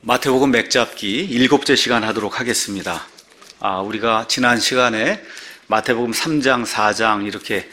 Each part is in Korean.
마태복음 맥잡기 7째 시간 하도록 하겠습니다. 우리가 지난 시간에 마태복음 3장, 4장 이렇게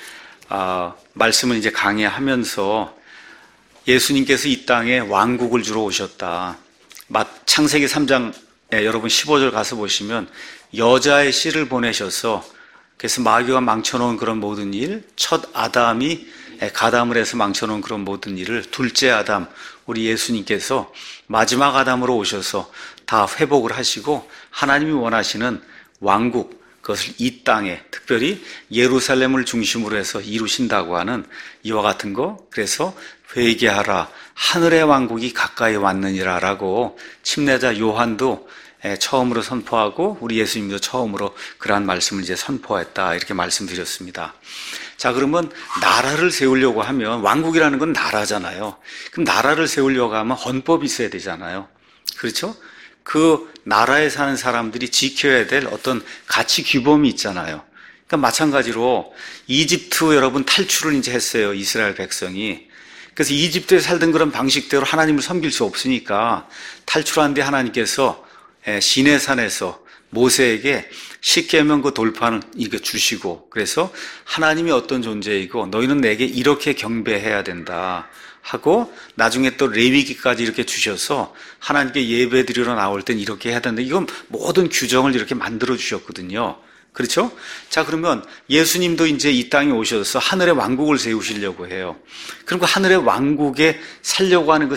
말씀을 이제 강의하면서 예수님께서 이 땅에 왕국을 주러 오셨다. 창세기 3장 여러분 15절 가서 보시면 여자의 씨를 보내셔서 그래서 마귀가 망쳐놓은 그런 모든 일, 첫 아담이 가담을 해서 망쳐놓은 그런 모든 일을 둘째 아담, 우리 예수님께서 마지막 아담으로 오셔서 다 회복을 하시고 하나님이 원하시는 왕국, 그것을 이 땅에 특별히 예루살렘을 중심으로 해서 이루신다고 하는 이와 같은 거. 그래서 회개하라, 하늘의 왕국이 가까이 왔느니라 라고 침례자 요한도 처음으로 선포하고 우리 예수님도 처음으로 그러한 말씀을 이제 선포했다, 이렇게 말씀드렸습니다. 자, 그러면 나라를 세우려고 하면, 왕국이라는 건 나라잖아요. 그럼 나라를 세우려고 하면 헌법이 있어야 되잖아요. 그렇죠? 그 나라에 사는 사람들이 지켜야 될 어떤 가치 규범이 있잖아요. 그러니까 마찬가지로 이집트 여러분 탈출을 이제 했어요, 이스라엘 백성이. 그래서 이집트에 살던 그런 방식대로 하나님을 섬길 수 없으니까 탈출한 뒤 하나님께서 시내산에서 모세에게 십계명 그 돌판을 이렇게 주시고, 그래서 하나님이 어떤 존재이고 너희는 내게 이렇게 경배해야 된다 하고, 나중에 또 레위기까지 이렇게 주셔서 하나님께 예배 드리러 나올 땐 이렇게 해야 된다. 이건 모든 규정을 이렇게 만들어 주셨거든요. 그렇죠? 자, 그러면 예수님도 이제 이 땅에 오셔서 하늘의 왕국을 세우시려고 해요. 그리고 하늘의 왕국에 살려고 하는 그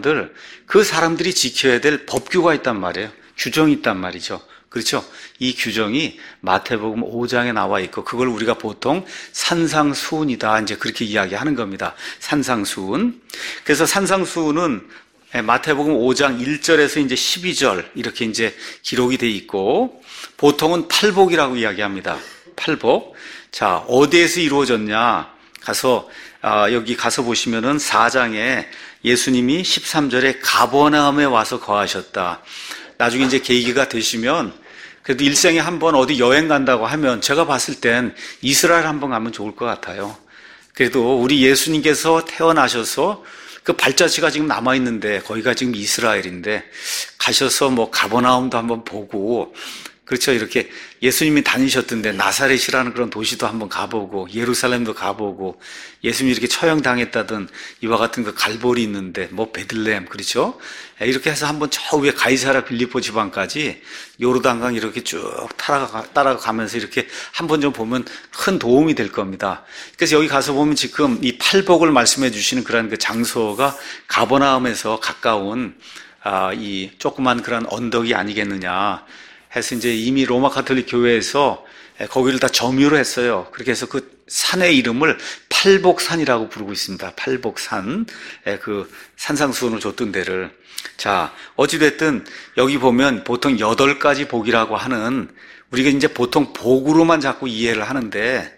사람들이 지켜야 될 법규가 있단 말이에요. 규정이 있단 말이죠. 그렇죠? 이 규정이 마태복음 5장에 나와 있고, 그걸 우리가 보통 산상수훈이다, 이제 그렇게 이야기하는 겁니다. 산상수훈. 그래서 산상수훈은 마태복음 5장 1절에서 이제 12절 이렇게 이제 기록이 돼 있고, 보통은 팔복이라고 이야기합니다. 팔복. 자, 어디에서 이루어졌냐? 여기 가서 보시면은 4장에 예수님이 13절에 가버나움에 와서 거하셨다. 나중에 이제 계기가 되시면, 그래도 일생에 한번 어디 여행 간다고 하면 제가 봤을 땐 이스라엘 한번 가면 좋을 것 같아요. 그래도 우리 예수님께서 태어나셔서 그 발자취가 지금 남아있는데, 거기가 지금 이스라엘인데, 가셔서 뭐 가버나움도 한번 보고, 그렇죠. 이렇게 예수님이 다니셨던데 나사렛이라는 그런 도시도 한번 가보고, 예루살렘도 가보고, 예수님이 이렇게 처형당했다던 이와 같은 그 갈보리 있는데, 뭐 베들레헴, 그렇죠. 이렇게 해서 한번 저 위에 가이사랴 빌립보 지방까지 요르단강 이렇게 쭉 따라가면서 이렇게 한번 좀 보면 큰 도움이 될 겁니다. 그래서 여기 가서 보면 지금 이 팔복을 말씀해 주시는 그런 그 장소가 가버나움에서 가까운 이 조그만 그런 언덕이 아니겠느냐 해서 이제 이미 로마 가톨릭 교회에서 거기를 다 점유를 했어요. 그렇게 해서 그 산의 이름을 팔복산이라고 부르고 있습니다. 팔복산. 그 산상수훈을 줬던 데를. 자, 어찌됐든 여기 보면 보통 8가지 복이라고 하는, 우리가 이제 보통 복으로만 자꾸 이해를 하는데,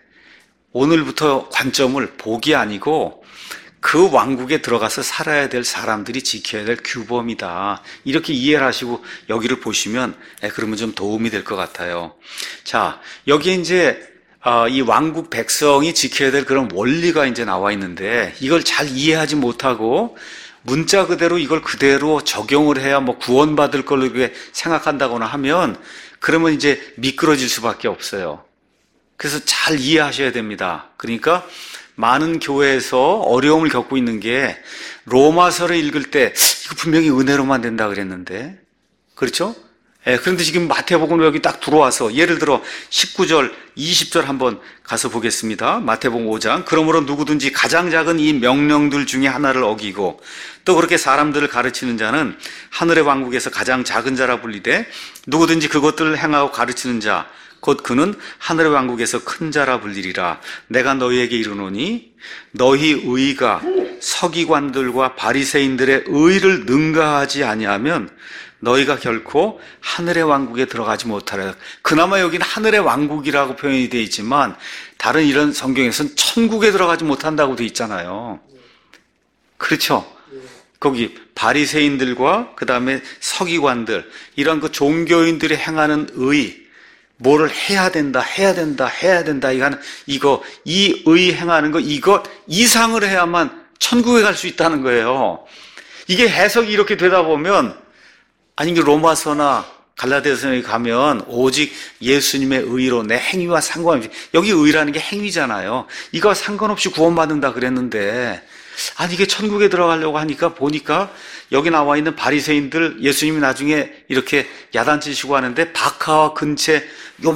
오늘부터 관점을 복이 아니고 그 왕국에 들어가서 살아야 될 사람들이 지켜야 될 규범이다, 이렇게 이해를 하시고 여기를 보시면 그러면 좀 도움이 될 것 같아요. 자, 여기에 이제 이 왕국 백성이 지켜야 될 그런 원리가 이제 나와 있는데, 이걸 잘 이해하지 못하고 문자 그대로 이걸 그대로 적용을 해야 뭐 구원받을 걸로 이렇게 생각한다거나 하면, 그러면 이제 미끄러질 수밖에 없어요. 그래서 잘 이해하셔야 됩니다. 그러니까 많은 교회에서 어려움을 겪고 있는 게, 로마서를 읽을 때 이거 분명히 은혜로만 된다 그랬는데, 그렇죠? 그런데 지금 마태복음 여기 딱 들어와서, 예를 들어 19절, 20절 한번 가서 보겠습니다. 마태복음 5장. 그러므로 누구든지 가장 작은 이 명령들 중에 하나를 어기고 또 그렇게 사람들을 가르치는 자는 하늘의 왕국에서 가장 작은 자라 불리되, 누구든지 그것들을 행하고 가르치는 자 곧 그는 하늘의 왕국에서 큰 자라 불리리라. 내가 너희에게 이르노니 너희 의가 서기관들과 바리새인들의 의를 능가하지 아니하면 너희가 결코 하늘의 왕국에 들어가지 못하라. 그나마 여기는 하늘의 왕국이라고 표현이 되어 있지만, 다른 이런 성경에서는 천국에 들어가지 못한다고 되어 있잖아요. 그렇죠? 거기 바리새인들과 그 다음에 서기관들, 이런 그 종교인들이 행하는 의, 뭐를 해야 된다, 이 의 행하는 거, 이거 이상을 해야만 천국에 갈 수 있다는 거예요. 이게 해석이 이렇게 되다 보면 아니, 로마서나 갈라디아서에 가면 오직 예수님의 의로 내 행위와 상관없이, 여기 의라는 게 행위잖아요. 이거 상관없이 구원받는다 그랬는데, 아니 이게 천국에 들어가려고 하니까 보니까 여기 나와 있는 바리새인들, 예수님이 나중에 이렇게 야단치시고 하는데 박하와 근채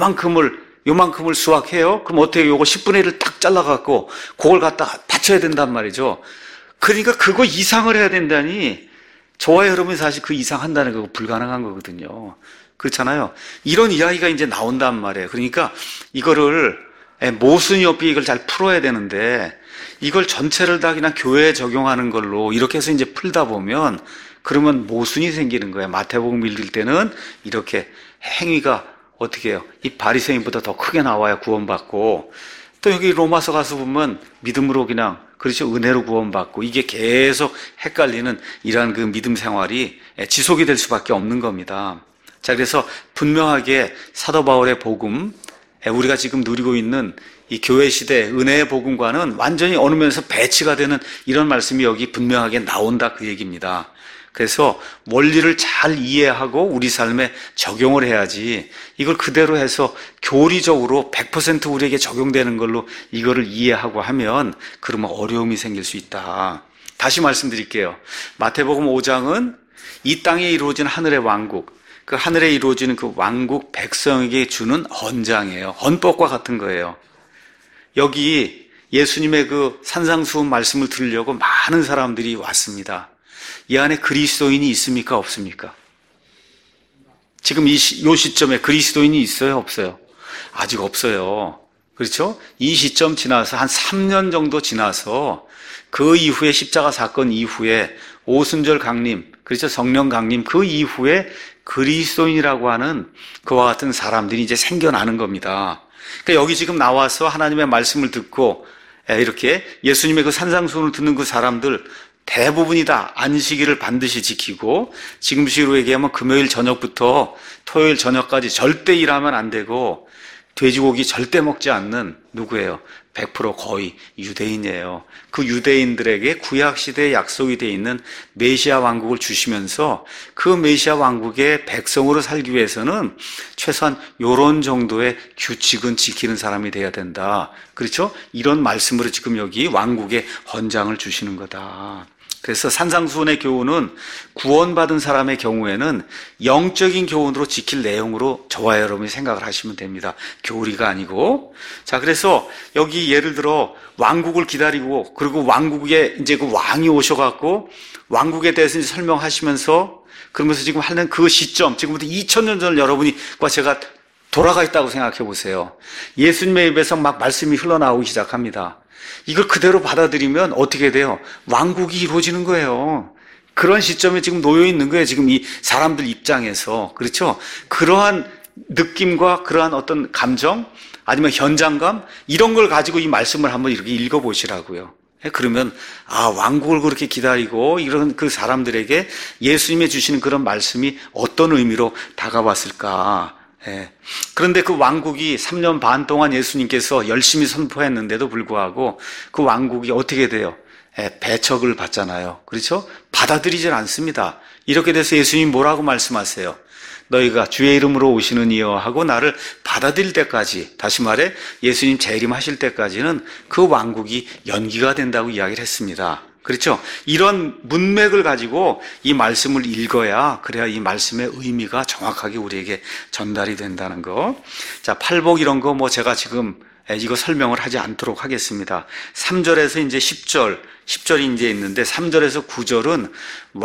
요만큼을 수확해요. 그럼 어떻게 요거 10분의 1을 딱 잘라갖고 그걸 갖다 바쳐야 된단 말이죠. 그러니까 그거 이상을 해야 된다니, 저와 여러분이 사실 그 이상 한다는 거 불가능한 거거든요. 그렇잖아요. 이런 이야기가 이제 나온단 말이에요. 그러니까 이거를 모순이 없이 이걸 잘 풀어야 되는데, 이걸 전체를 다 그냥 교회에 적용하는 걸로 이렇게 해서 이제 풀다 보면 그러면 모순이 생기는 거예요. 마태복음 읽을 때는 이렇게 행위가 어떻게 해요? 이 바리새인보다 더 크게 나와야 구원받고, 또 여기 로마서 가서 보면 믿음으로 그냥, 그렇죠, 은혜로 구원받고, 이게 계속 헷갈리는 이러한 그 믿음 생활이 지속이 될 수밖에 없는 겁니다. 자, 그래서 분명하게 사도 바울의 복음, 우리가 지금 누리고 있는 이 교회 시대 은혜의 복음과는 완전히 어느 면에서 배치가 되는 이런 말씀이 여기 분명하게 나온다, 그 얘기입니다. 그래서 원리를 잘 이해하고 우리 삶에 적용을 해야지, 이걸 그대로 해서 교리적으로 100% 우리에게 적용되는 걸로 이거를 이해하고 하면 그러면 어려움이 생길 수 있다. 다시 말씀드릴게요. 마태복음 5장은 이 땅에 이루어진 하늘의 왕국, 그 하늘에 이루어지는 그 왕국 백성에게 주는 헌장이에요. 헌법과 같은 거예요. 여기 예수님의 그 산상수훈 말씀을 들으려고 많은 사람들이 왔습니다. 이 안에 그리스도인이 있습니까? 없습니까? 지금 요 시점에 그리스도인이 있어요? 없어요? 아직 없어요. 그렇죠? 이 시점 지나서 한 3년 정도 지나서 그 이후에 십자가 사건 이후에 오순절 강림, 그렇죠? 성령 강림, 그 이후에 그리스도인이라고 하는 그와 같은 사람들이 이제 생겨나는 겁니다. 그러니까 여기 지금 나와서 하나님의 말씀을 듣고 이렇게 예수님의 그 산상수훈을 듣는 그 사람들 대부분이 다 안식일을 반드시 지키고, 지금식으로 얘기하면 금요일 저녁부터 토요일 저녁까지 절대 일하면 안 되고 돼지고기 절대 먹지 않는 누구예요? 100% 거의 유대인이에요. 그 유대인들에게 구약시대에 약속이 되어 있는 메시아 왕국을 주시면서 그 메시아 왕국의 백성으로 살기 위해서는 최소한 이런 정도의 규칙은 지키는 사람이 돼야 된다. 그렇죠? 이런 말씀으로 지금 여기 왕국의 헌장을 주시는 거다. 그래서 산상수훈의 교훈은 구원받은 사람의 경우에는 영적인 교훈으로 지킬 내용으로 저와 여러분이 생각을 하시면 됩니다. 교리가 아니고. 자, 그래서 여기 예를 들어 왕국을 기다리고, 그리고 왕국에 이제 그 왕이 오셔갖고 왕국에 대해서 이제 설명하시면서, 그러면서 지금 하는 그 시점, 지금부터 2000년 전 여러분과 제가 돌아가 있다고 생각해 보세요. 예수님의 입에서 막 말씀이 흘러나오기 시작합니다. 이걸 그대로 받아들이면 어떻게 돼요? 왕국이 이루어지는 거예요. 그런 시점에 지금 놓여 있는 거예요. 지금 이 사람들 입장에서. 그렇죠? 그러한 느낌과 그러한 어떤 감정, 아니면 현장감, 이런 걸 가지고 이 말씀을 한번 이렇게 읽어보시라고요. 그러면 왕국을 그렇게 기다리고 이런 그 사람들에게 예수님이 주시는 그런 말씀이 어떤 의미로 다가왔을까. 그런데 그 왕국이 3년 반 동안 예수님께서 열심히 선포했는데도 불구하고 그 왕국이 어떻게 돼요? 배척을 받잖아요. 그렇죠? 받아들이질 않습니다. 이렇게 돼서 예수님이 뭐라고 말씀하세요? 너희가 주의 이름으로 오시는 이여 하고 나를 받아들일 때까지, 다시 말해 예수님 재림하실 때까지는 그 왕국이 연기가 된다고 이야기를 했습니다. 그렇죠? 이런 문맥을 가지고 이 말씀을 읽어야, 그래야 이 말씀의 의미가 정확하게 우리에게 전달이 된다는 거. 자, 팔복 이런 거 제가 지금 이거 설명을 하지 않도록 하겠습니다. 3절에서 이제 10절이 이제 있는데 3절에서 9절은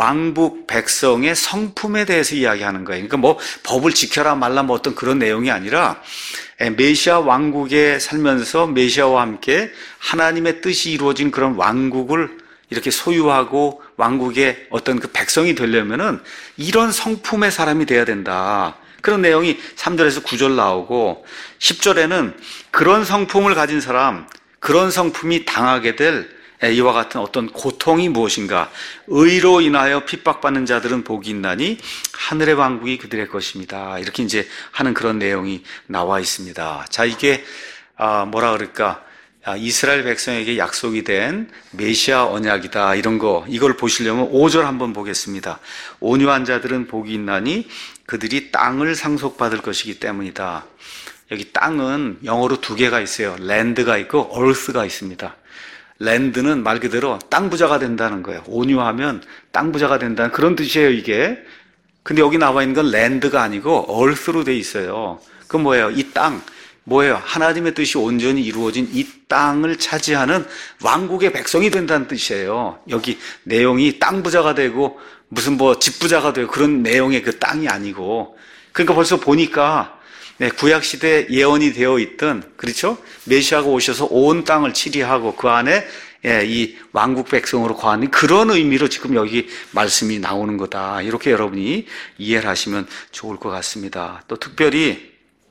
왕국 백성의 성품에 대해서 이야기하는 거예요. 그러니까 법을 지켜라 말라 어떤 그런 내용이 아니라 메시아 왕국에 살면서 메시아와 함께 하나님의 뜻이 이루어진 그런 왕국을 이렇게 소유하고 왕국의 어떤 그 백성이 되려면은 이런 성품의 사람이 돼야 된다. 그런 내용이 3절에서 9절 나오고, 10절에는 그런 성품을 가진 사람, 그런 성품이 당하게 될 이와 같은 어떤 고통이 무엇인가. 의로 인하여 핍박받는 자들은 복이 있나니 하늘의 왕국이 그들의 것입니다. 이렇게 이제 하는 그런 내용이 나와 있습니다. 자, 이게 뭐라 그럴까? 이스라엘 백성에게 약속이 된 메시아 언약이다. 이런 거, 이걸 보시려면 5절 한번 보겠습니다. 온유한 자들은 복이 있나니 그들이 땅을 상속받을 것이기 때문이다. 여기 땅은 영어로 두 개가 있어요. 랜드가 있고 earth가 있습니다. 랜드는 말 그대로 땅 부자가 된다는 거예요. 온유하면 땅 부자가 된다는 그런 뜻이에요, 이게. 근데 여기 나와 있는 건 랜드가 아니고 earth로 돼 있어요. 그건 뭐예요? 이 땅. 뭐예요? 하나님의 뜻이 온전히 이루어진 이 땅을 차지하는 왕국의 백성이 된다는 뜻이에요. 여기 내용이 땅 부자가 되고 무슨 집 부자가 되고 그런 내용의 그 땅이 아니고. 그러니까 벌써 보니까 구약 시대 예언이 되어 있던, 그렇죠? 메시아가 오셔서 온 땅을 치리하고 그 안에 이 왕국 백성으로 거하는 그런 의미로 지금 여기 말씀이 나오는 거다. 이렇게 여러분이 이해를 하시면 좋을 것 같습니다. 또 특별히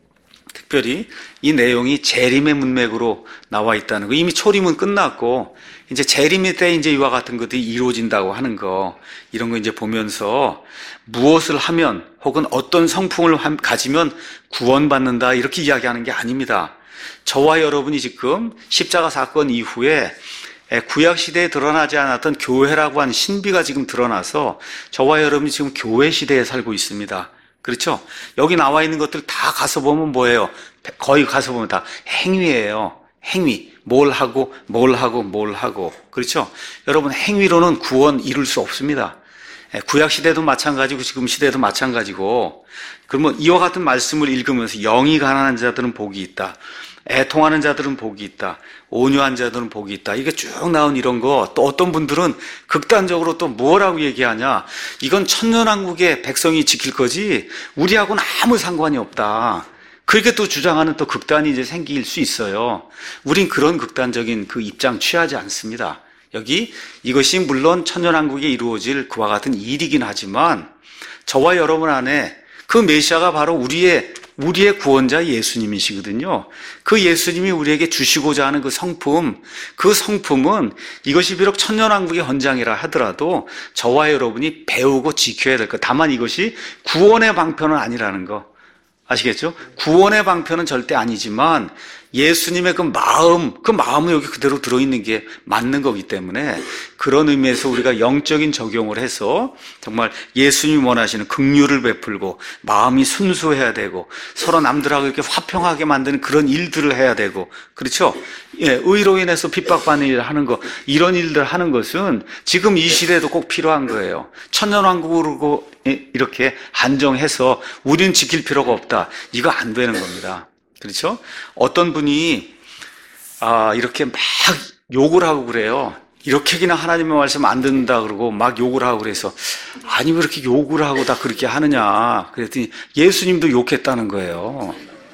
이 내용이 재림의 문맥으로 나와 있다는 거. 이미 초림은 끝났고 이제 재림의 때 이제 이와 같은 것들이 이루어진다고 하는 거, 이런 거 이제 보면서 무엇을 하면 혹은 어떤 성품을 가지면 구원받는다 이렇게 이야기하는 게 아닙니다. 저와 여러분이 지금 십자가 사건 이후에 구약 시대에 드러나지 않았던 교회라고 하는 신비가 지금 드러나서 저와 여러분이 지금 교회 시대에 살고 있습니다. 그렇죠? 여기 나와 있는 것들 다 가서 보면 뭐예요? 거의 가서 보면 다 행위예요. 행위. 뭘 하고. 그렇죠? 여러분, 행위로는 구원 이룰 수 없습니다. 구약 시대도 마찬가지고 지금 시대도 마찬가지고. 그러면 이와 같은 말씀을 읽으면서 영이 가난한 자들은 복이 있다. 애통하는 자들은 복이 있다. 온유한 자들은 복이 있다. 이게 쭉 나온 이런 거, 또 어떤 분들은 극단적으로 또 뭐라고 얘기하냐. 이건 천년왕국의 백성이 지킬 거지 우리하고는 아무 상관이 없다. 그렇게 또 주장하는 또 극단이 이제 생길 수 있어요. 우린 그런 극단적인 그 입장 취하지 않습니다. 여기 이것이 물론 천년왕국에 이루어질 그와 같은 일이긴 하지만 저와 여러분 안에 그 메시아가 바로 우리의 구원자 예수님이시거든요. 그 예수님이 우리에게 주시고자 하는 그 성품은 이것이 비록 천년왕국의 헌장이라 하더라도 저와 여러분이 배우고 지켜야 될 것. 다만 이것이 구원의 방편은 아니라는 거. 아시겠죠? 구원의 방편은 절대 아니지만 예수님의 그 마음은 여기 그대로 들어있는 게 맞는 거기 때문에 그런 의미에서 우리가 영적인 적용을 해서 정말 예수님이 원하시는 긍휼을 베풀고 마음이 순수해야 되고 서로 남들하고 이렇게 화평하게 만드는 그런 일들을 해야 되고, 그렇죠? 의로 인해서 핍박받는 일을 하는 거, 이런 일들 하는 것은 지금 이 시대에도 꼭 필요한 거예요. 천년왕국으로 이렇게 한정해서 우리는 지킬 필요가 없다. 이거 안 되는 겁니다. 그렇죠? 어떤 분이 이렇게 막 욕을 하고 그래요. 이렇게기나 하나님의 말씀 안 듣는다 그러고 막 욕을 하고 그래서 아니 왜 이렇게 욕을 하고 다 그렇게 하느냐 그랬더니 예수님도 욕했다는 거예요.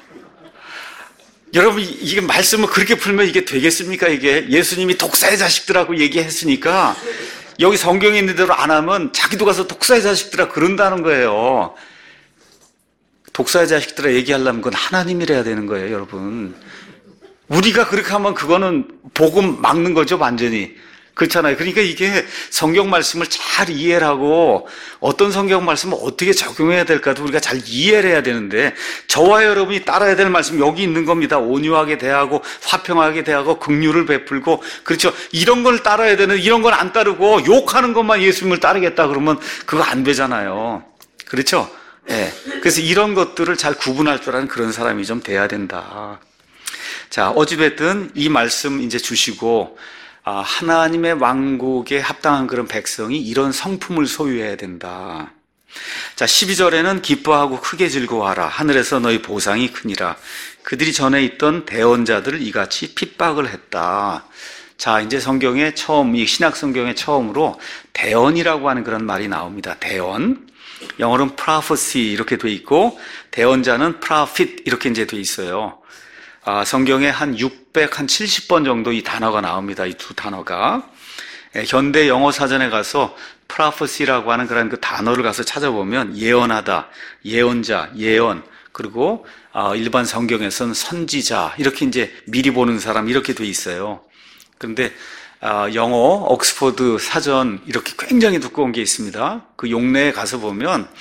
여러분, 이게 말씀을 그렇게 풀면 이게 되겠습니까? 이게 예수님이 독사의 자식들하고 얘기했으니까 여기 성경에 있는 대로 안 하면 자기도 가서 독사의 자식들아 그런다는 거예요. 독사의 자식들아 얘기하려면 그건 하나님이래야 되는 거예요, 여러분. 우리가 그렇게 하면 그거는 복음 막는 거죠, 완전히. 그렇잖아요. 그러니까 이게 성경 말씀을 잘 이해를 하고 어떤 성경 말씀을 어떻게 적용해야 될까도 우리가 잘 이해를 해야 되는데 저와 여러분이 따라야 될 말씀 여기 있는 겁니다. 온유하게 대하고 화평하게 대하고 긍휼을 베풀고, 그렇죠. 이런 걸 따라야 되는, 이런 걸 안 따르고 욕하는 것만 예수님을 따르겠다 그러면 그거 안 되잖아요. 그렇죠. 네. 그래서 이런 것들을 잘 구분할 줄 아는 그런 사람이 좀 돼야 된다. 자, 어찌됐든 이 말씀 이제 주시고 하나님의 왕국에 합당한 그런 백성이 이런 성품을 소유해야 된다. 자, 12절에는 기뻐하고 크게 즐거워하라. 하늘에서 너희 보상이 크니라. 그들이 전에 있던 대언자들을 이같이 핍박을 했다. 자, 이제 성경에 이 신약 성경에 처음으로 대언이라고 하는 그런 말이 나옵니다. 대언. 영어로는 prophecy 이렇게 돼 있고 대언자는 prophet 이렇게 이제 돼 있어요. 성경에 한 670번 정도 이 단어가 나옵니다. 이 두 단어가. 현대 영어 사전에 가서 prophecy라고 하는 그런 그 단어를 가서 찾아보면 예언하다, 예언자, 예언, 그리고 일반 성경에서는 선지자 이렇게 이제 미리 보는 사람 이렇게 돼 있어요. 그런데 영어 옥스퍼드 사전 이렇게 굉장히 두꺼운 게 있습니다. 그 용례에 가서 보면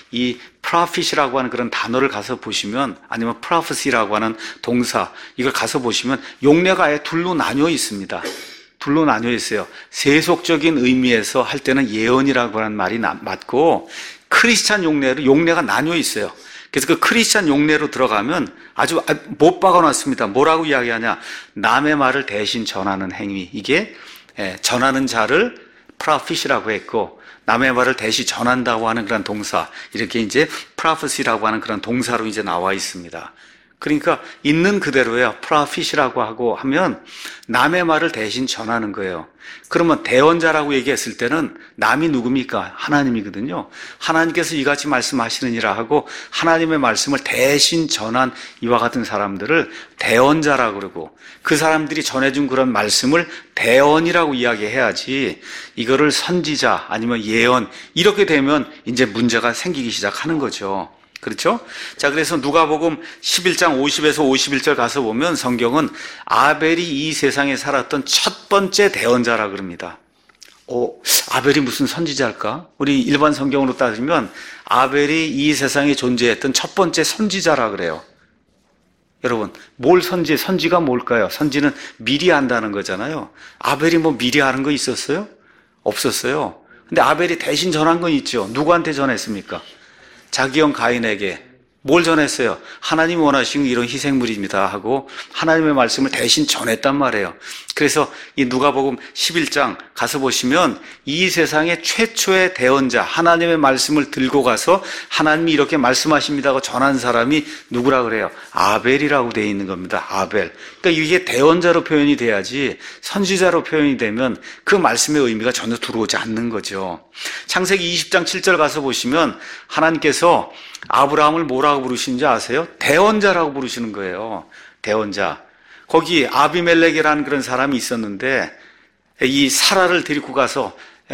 이 prophet이라고 하는 그런 단어를 가서 보시면, 아니면 prophecy라고 하는 동사, 이걸 가서 보시면 용례가 아예 둘로 나뉘어 있습니다. 둘로 나뉘어 있어요. 세속적인 의미에서 할 때는 예언이라고 하는 말이 맞고, 크리스찬 용례가 나뉘어 있어요. 그래서 그 크리스찬 용례로 들어가면 아주 못 박아놨습니다. 뭐라고 이야기하냐? 남의 말을 대신 전하는 행위. 이게 전하는 자를 prophet이라고 했고, 남의 말을 대신 전한다고 하는 그런 동사, 이렇게 이제 prophecy라고 하는 그런 동사로 이제 나와 있습니다. 그러니까 있는 그대로예요. prophet이라고 하고 하면 남의 말을 대신 전하는 거예요. 그러면 대언자라고 얘기했을 때는 남이 누굽니까? 하나님이거든요. 하나님께서 이같이 말씀하시느니라 하고 하나님의 말씀을 대신 전한 이와 같은 사람들을 대언자라고 그러고, 그 사람들이 전해준 그런 말씀을 대언이라고 이야기해야지, 이거를 선지자 아니면 예언 이렇게 되면 이제 문제가 생기기 시작하는 거죠. 그렇죠? 자, 그래서 누가복음 11장 50에서 51절 가서 보면 성경은 아벨이 이 세상에 살았던 첫 번째 대언자라 그럽니다. 아벨이 무슨 선지자일까? 우리 일반 성경으로 따지면 아벨이 이 세상에 존재했던 첫 번째 선지자라 그래요. 여러분, 선지가 뭘까요? 선지는 미리 한다는 거잖아요. 아벨이 뭐 미리 하는 거 있었어요? 없었어요. 근데 아벨이 대신 전한 건 있죠. 누구한테 전했습니까? 자기 형 가인에게 뭘 전했어요? 하나님이 원하시는 이런 희생물입니다 하고 하나님의 말씀을 대신 전했단 말이에요. 그래서 이 누가복음 11장 가서 보시면 이 세상의 최초의 대언자, 하나님의 말씀을 들고 가서 하나님이 이렇게 말씀하십니다 하고 전한 사람이 누구라 그래요? 아벨이라고 되어 있는 겁니다. 아벨. 그러니까 이게 대언자로 표현이 돼야지 선지자로 표현이 되면 그 말씀의 의미가 전혀 들어오지 않는 거죠. 창세기 20장 7절 가서 보시면 하나님께서 아브라함을 뭐라고 부르시는지 아세요? 대언자라고 부르시는 거예요. 대언자. 거기 아비멜렉이라는 그런 사람이 있었는데 이 사라를 데리고 가서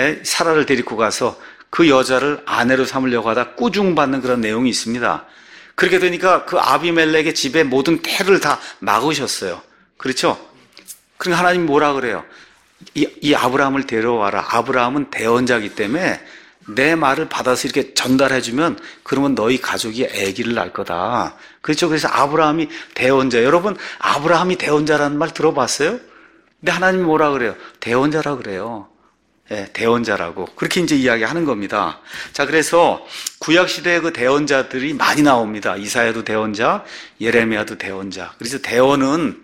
그 여자를 아내로 삼으려고 하다 꾸중받는 그런 내용이 있습니다. 그렇게 되니까 그 아비멜렉의 집에 모든 태를 다 막으셨어요. 그렇죠? 그러니까 하나님이 뭐라 그래요? 이 아브라함을 데려와라. 아브라함은 대언자이기 때문에 내 말을 받아서 이렇게 전달해주면 그러면 너희 가족이 아기를 낳을 거다. 그렇죠? 그래서 아브라함이 대언자. 여러분, 아브라함이 대언자라는 말 들어봤어요? 근데 하나님이 뭐라 그래요? 대언자라 그래요. 예, 대언자라고. 그렇게 이제 이야기하는 겁니다. 자, 그래서 구약시대의 그 대언자들이 많이 나옵니다. 이사야도 대언자, 예레미야도 대언자. 그래서 대언은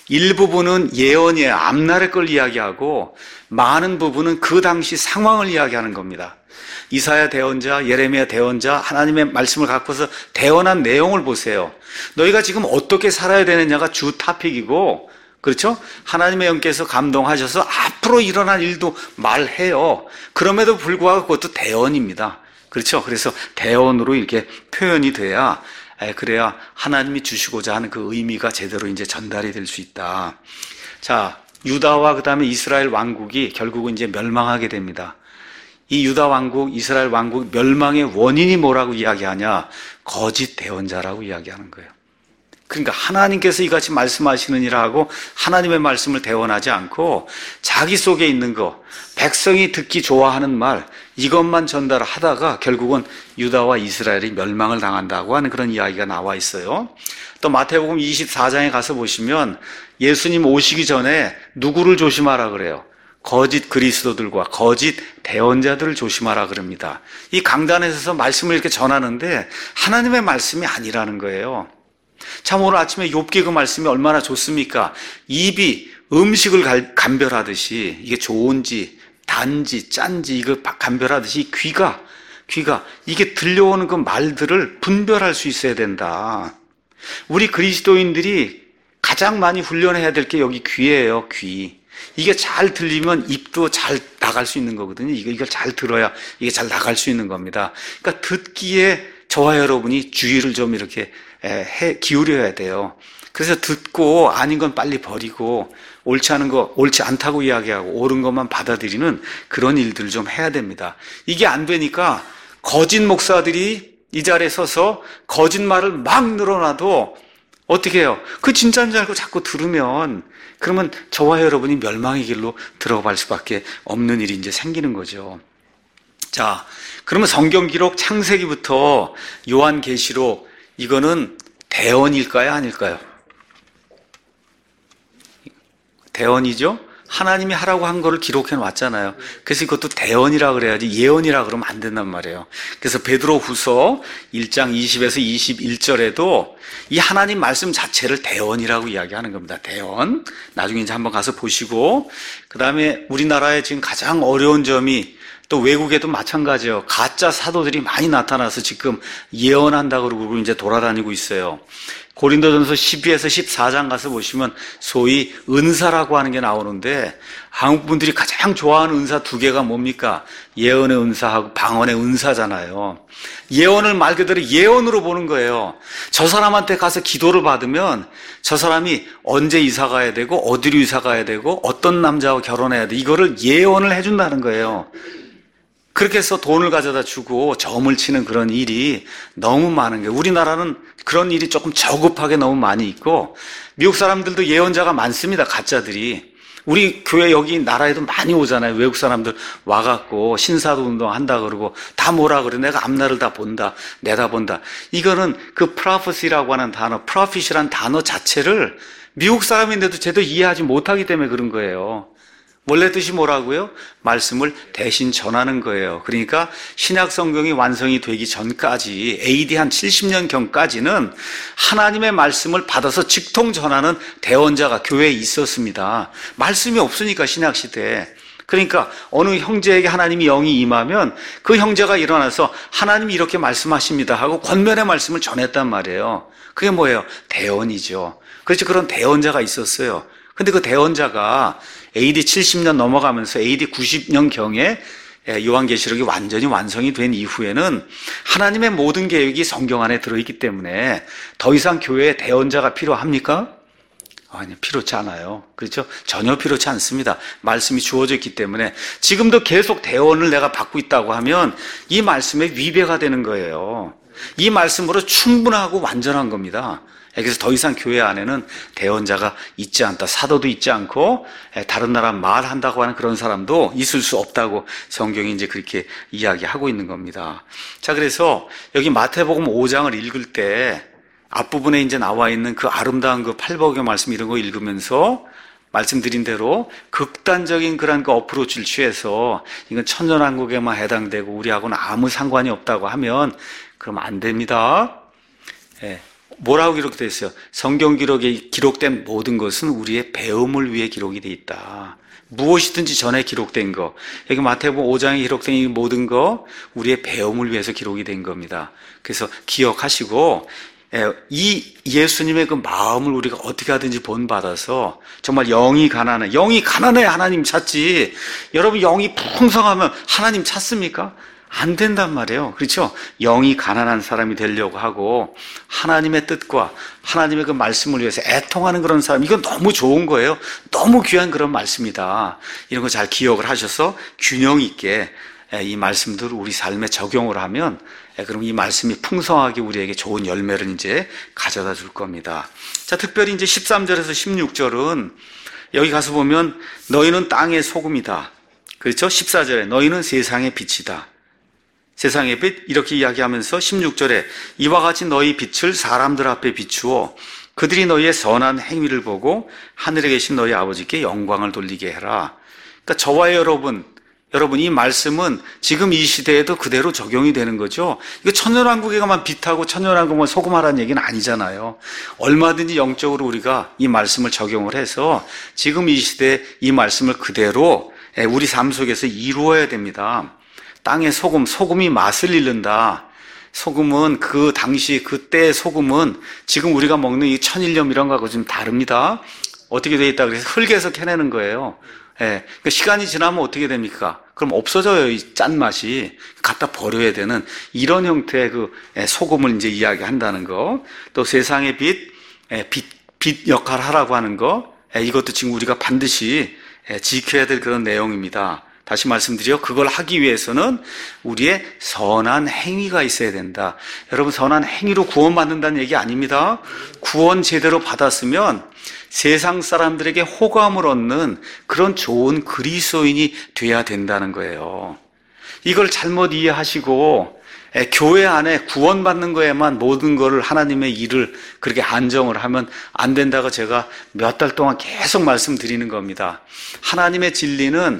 일부분은 예언이에요. 앞날의 걸 이야기하고 많은 부분은 그 당시 상황을 이야기하는 겁니다. 이사야 대언자, 예레미야 대언자, 하나님의 말씀을 갖고서 대언한 내용을 보세요. 너희가 지금 어떻게 살아야 되느냐가 주 토픽이고, 그렇죠? 하나님의 영께서 감동하셔서 앞으로 일어날 일도 말해요. 그럼에도 불구하고 그것도 대언입니다. 그렇죠? 그래서 대언으로 이렇게 표현이 돼야, 그래야 하나님이 주시고자 하는 그 의미가 제대로 이제 전달이 될 수 있다. 자, 유다와 그 다음에 이스라엘 왕국이 결국은 이제 멸망하게 됩니다. 이 유다 왕국, 이스라엘 왕국 멸망의 원인이 뭐라고 이야기하냐? 거짓 대언자라고 이야기하는 거예요. 그러니까 하나님께서 이같이 말씀하시느니라 하고 하나님의 말씀을 대언하지 않고 자기 속에 있는 거, 백성이 듣기 좋아하는 말, 이것만 전달하다가 결국은 유다와 이스라엘이 멸망을 당한다고 하는 그런 이야기가 나와 있어요. 또 마태복음 24장에 가서 보시면 예수님 오시기 전에 누구를 조심하라 그래요? 거짓 그리스도들과 거짓 대언자들을 조심하라 그럽니다. 이 강단에 서서 말씀을 이렇게 전하는데 하나님의 말씀이 아니라는 거예요. 참 오늘 아침에 욥기 그 말씀이 얼마나 좋습니까? 입이 음식을 감별하듯이 이게 좋은지 단지 짠지 이거 감별하듯이 귀가 이게 들려오는 그 말들을 분별할 수 있어야 된다. 우리 그리스도인들이 가장 많이 훈련해야 될 게 여기 귀예요. 귀. 이게 잘 들리면 입도 잘 나갈 수 있는 거거든요. 이걸 잘 들어야 이게 잘 나갈 수 있는 겁니다. 그러니까 듣기에 저와 여러분이 주의를 좀 이렇게 기울여야 돼요. 그래서 듣고 아닌 건 빨리 버리고 옳지 않은 거 옳지 않다고 이야기하고 옳은 것만 받아들이는 그런 일들을 좀 해야 됩니다. 이게 안 되니까 거짓 목사들이 이 자리에 서서 거짓말을 막 늘어놔도 어떻게 해요? 그 진짜인 줄 알고 자꾸 들으면 그러면 저와 여러분이 멸망의 길로 들어갈 수밖에 없는 일이 이제 생기는 거죠. 자, 그러면 성경 기록 창세기부터 요한계시록 이거는 대언일까요? 아닐까요? 대언이죠? 하나님이 하라고 한 거를 기록해 놨잖아요. 그래서 이것도 대언이라 그래야지 예언이라 그러면 안 된단 말이에요. 그래서 베드로 후서 1장 20에서 21절에도 이 하나님 말씀 자체를 대언이라고 이야기하는 겁니다. 대언. 나중에 이제 한번 가서 보시고, 그 다음에 우리나라에 지금 가장 어려운 점이 또 외국에도 마찬가지예요. 가짜 사도들이 많이 나타나서 지금 예언한다고 그러고 이제 돌아다니고 있어요. 고린도전서 12에서 14장 가서 보시면 소위 은사라고 하는 게 나오는데 한국 분들이 가장 좋아하는 은사 두 개가 뭡니까? 예언의 은사하고 방언의 은사잖아요. 예언을 말 그대로 예언으로 보는 거예요. 저 사람한테 가서 기도를 받으면 저 사람이 언제 이사 가야 되고 어디로 이사 가야 되고 어떤 남자와 결혼해야 돼. 이거를 예언을 해준다는 거예요. 그렇게 해서 돈을 가져다 주고 점을 치는 그런 일이 너무 많은 거예요. 우리나라는 그런 일이 조금 저급하게 너무 많이 있고 미국 사람들도 예언자가 많습니다. 가짜들이. 우리 교회 여기 나라에도 많이 오잖아요. 외국 사람들 와갖고 신사도 운동 한다 그러고 다 뭐라 그래. 내가 앞날을 다 본다. 내다본다. 이거는 그 prophecy라고 하는 단어, prophet이란 단어 자체를 미국 사람인데도 제대로 이해하지 못하기 때문에 그런 거예요. 원래 뜻이 뭐라고요? 말씀을 대신 전하는 거예요. 그러니까 신약 성경이 완성이 되기 전까지 AD 한 70년경까지는 하나님의 말씀을 받아서 직통 전하는 대언자가 교회에 있었습니다. 말씀이 없으니까 신약 시대에. 그러니까 어느 형제에게 하나님이 영이 임하면 그 형제가 일어나서 하나님이 이렇게 말씀하십니다 하고 권면의 말씀을 전했단 말이에요. 그게 뭐예요? 대언이죠. 그렇지, 그런 대언자가 있었어요. 근데 그 대언자가 AD 70년 넘어가면서 AD 90년경에 요한계시록이 완전히 완성이 된 이후에는 하나님의 모든 계획이 성경 안에 들어있기 때문에 더 이상 교회에 대언자가 필요합니까? 아니, 필요치 않아요. 그렇죠? 전혀 필요치 않습니다. 말씀이 주어져 있기 때문에 지금도 계속 대언을 내가 받고 있다고 하면 이 말씀에 위배가 되는 거예요. 이 말씀으로 충분하고 완전한 겁니다. 그래서 더 이상 교회 안에는 대언자가 있지 않다. 사도도 있지 않고 다른 나라 말한다고 하는 그런 사람도 있을 수 없다고 성경이 이제 그렇게 이야기하고 있는 겁니다. 자, 그래서 여기 마태복음 5장을 읽을 때 앞부분에 이제 나와 있는 그 아름다운 그 팔복의 말씀 이런 거 읽으면서 말씀드린 대로 극단적인 그런 그 어프로치를 취해서 이건 천년왕국에만 해당되고 우리하고는 아무 상관이 없다고 하면 그럼 안 됩니다. 뭐라고 기록되어 있어요? 성경 기록에 기록된 모든 것은 우리의 배움을 위해 기록이 되어 있다. 무엇이든지 전에 기록된 거, 여기 마태복음 5장에 기록된 이 모든 거 우리의 배움을 위해서 기록이 된 겁니다. 그래서 기억하시고 이 예수님의 그 마음을 우리가 어떻게 하든지 본받아서 정말 영이 가난해 하나님 찾지. 여러분 영이 풍성하면 하나님 찾습니까? 안 된단 말이에요. 그렇죠? 영이 가난한 사람이 되려고 하고 하나님의 뜻과 하나님의 그 말씀을 위해서 애통하는 그런 사람, 이건 너무 좋은 거예요. 너무 귀한 그런 말씀이다. 이런 거 잘 기억을 하셔서 균형 있게 이 말씀들을 우리 삶에 적용을 하면 그럼 이 말씀이 풍성하게 우리에게 좋은 열매를 이제 가져다 줄 겁니다. 자, 특별히 이제 13절에서 16절은 여기 가서 보면 너희는 땅의 소금이다. 그렇죠? 14절에 너희는 세상의 빛이다. 세상의 빛 이렇게 이야기하면서 16절에 이와 같이 너희 빛을 사람들 앞에 비추어 그들이 너희의 선한 행위를 보고 하늘에 계신 너희 아버지께 영광을 돌리게 해라. 그러니까 저와 여러분 이 말씀은 지금 이 시대에도 그대로 적용이 되는 거죠. 이거 천년왕국에만 빛하고 천년왕국만 소금하라는 얘기는 아니잖아요. 얼마든지 영적으로 우리가 이 말씀을 적용을 해서 지금 이 시대에 이 말씀을 그대로 우리 삶 속에서 이루어야 됩니다. 땅의 소금이 맛을 잃는다. 소금은 그 당시 그때의 소금은 지금 우리가 먹는 이 천일염 이런 거하고 좀 다릅니다. 어떻게 돼 있다 그래서 흙에서 캐내는 거예요. 그러니까 시간이 지나면 어떻게 됩니까? 그럼 없어져요, 이 짠맛이. 갖다 버려야 되는 이런 형태의 그 소금을 이제 이야기한다는 거. 또 세상의 빛 역할을 하라고 하는 거. 이것도 지금 우리가 반드시 지켜야 될 그런 내용입니다. 다시 말씀드려, 그걸 하기 위해서는 우리의 선한 행위가 있어야 된다. 여러분, 선한 행위로 구원받는다는 얘기 아닙니다. 구원 제대로 받았으면 세상 사람들에게 호감을 얻는 그런 좋은 그리스도인이 돼야 된다는 거예요. 이걸 잘못 이해하시고 교회 안에 구원받는 거에만 모든 거를 하나님의 일을 그렇게 안정을 하면 안 된다고 제가 몇 달 동안 계속 말씀드리는 겁니다. 하나님의 진리는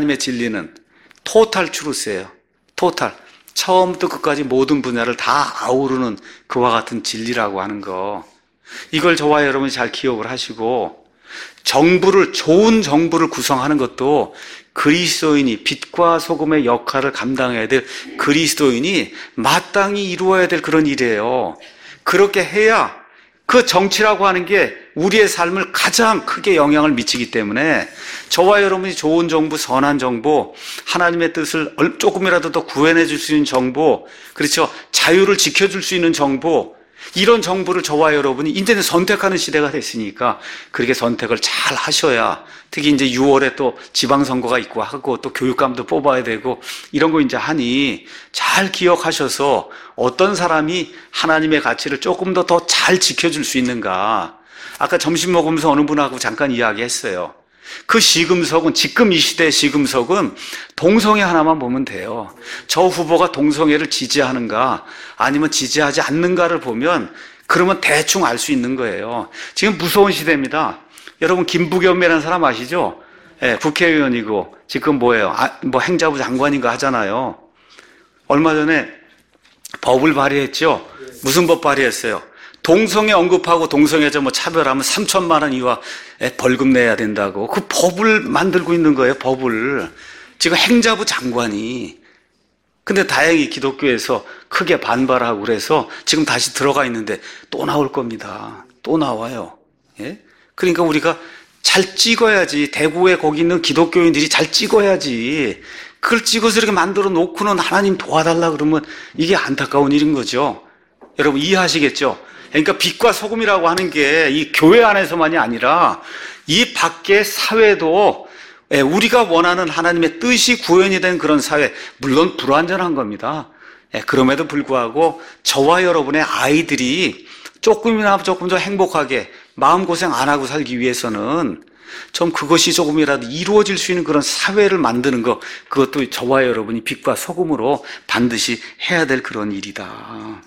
토탈 트루스예요. 토탈. 처음부터 끝까지 모든 분야를 다 아우르는 그와 같은 진리라고 하는 거. 이걸 저와 여러분이 잘 기억을 하시고, 좋은 정부를 구성하는 것도 그리스도인이, 빛과 소금의 역할을 감당해야 될 그리스도인이 마땅히 이루어야 될 그런 일이에요. 그렇게 해야 그 정치라고 하는 게 우리의 삶을 가장 크게 영향을 미치기 때문에 저와 여러분이 좋은 정부, 선한 정부, 하나님의 뜻을 조금이라도 더 구현해 줄 수 있는 정부, 그렇죠? 자유를 지켜줄 수 있는 정부, 이런 정부를 저와 여러분이 이제는 선택하는 시대가 됐으니까 그렇게 선택을 잘 하셔야, 특히 이제 6월에 또 지방선거가 있고 하고 또 교육감도 뽑아야 되고 이런 거 이제 하니 잘 기억하셔서 어떤 사람이 하나님의 가치를 조금 더 잘 지켜줄 수 있는가. 아까 점심 먹으면서 어느 분하고 잠깐 이야기했어요. 그 시금석은, 지금 이 시대의 시금석은 동성애 하나만 보면 돼요. 저 후보가 동성애를 지지하는가 아니면 지지하지 않는가를 보면 그러면 대충 알 수 있는 거예요. 지금 무서운 시대입니다. 여러분 김부겸이라는 사람 아시죠? 예, 국회의원이고 지금 뭐예요? 행자부 장관인가 하잖아요. 얼마 전에 법을 발의했죠. 무슨 법 발의했어요? 동성애 언급하고 동성애자 차별하면 3천만 원 이하 벌금 내야 된다고. 그 법을 만들고 있는 거예요, 법을. 지금 행자부 장관이. 근데 다행히 기독교에서 크게 반발하고 그래서 지금 다시 들어가 있는데 또 나올 겁니다. 또 나와요. 예? 그러니까 우리가 잘 찍어야지. 대구에 거기 있는 기독교인들이 잘 찍어야지. 그걸 찍어서 이렇게 만들어 놓고는 하나님 도와달라 그러면 이게 안타까운 일인 거죠. 여러분 이해하시겠죠? 그러니까 빛과 소금이라고 하는 게 이 교회 안에서만이 아니라 이 밖의 사회도 우리가 원하는 하나님의 뜻이 구현이 된 그런 사회, 물론 불완전한 겁니다. 그럼에도 불구하고 저와 여러분의 아이들이 조금 더 행복하게 마음고생 안 하고 살기 위해서는 좀 그것이 조금이라도 이루어질 수 있는 그런 사회를 만드는 것, 그것도 저와 여러분이 빛과 소금으로 반드시 해야 될 그런 일이다.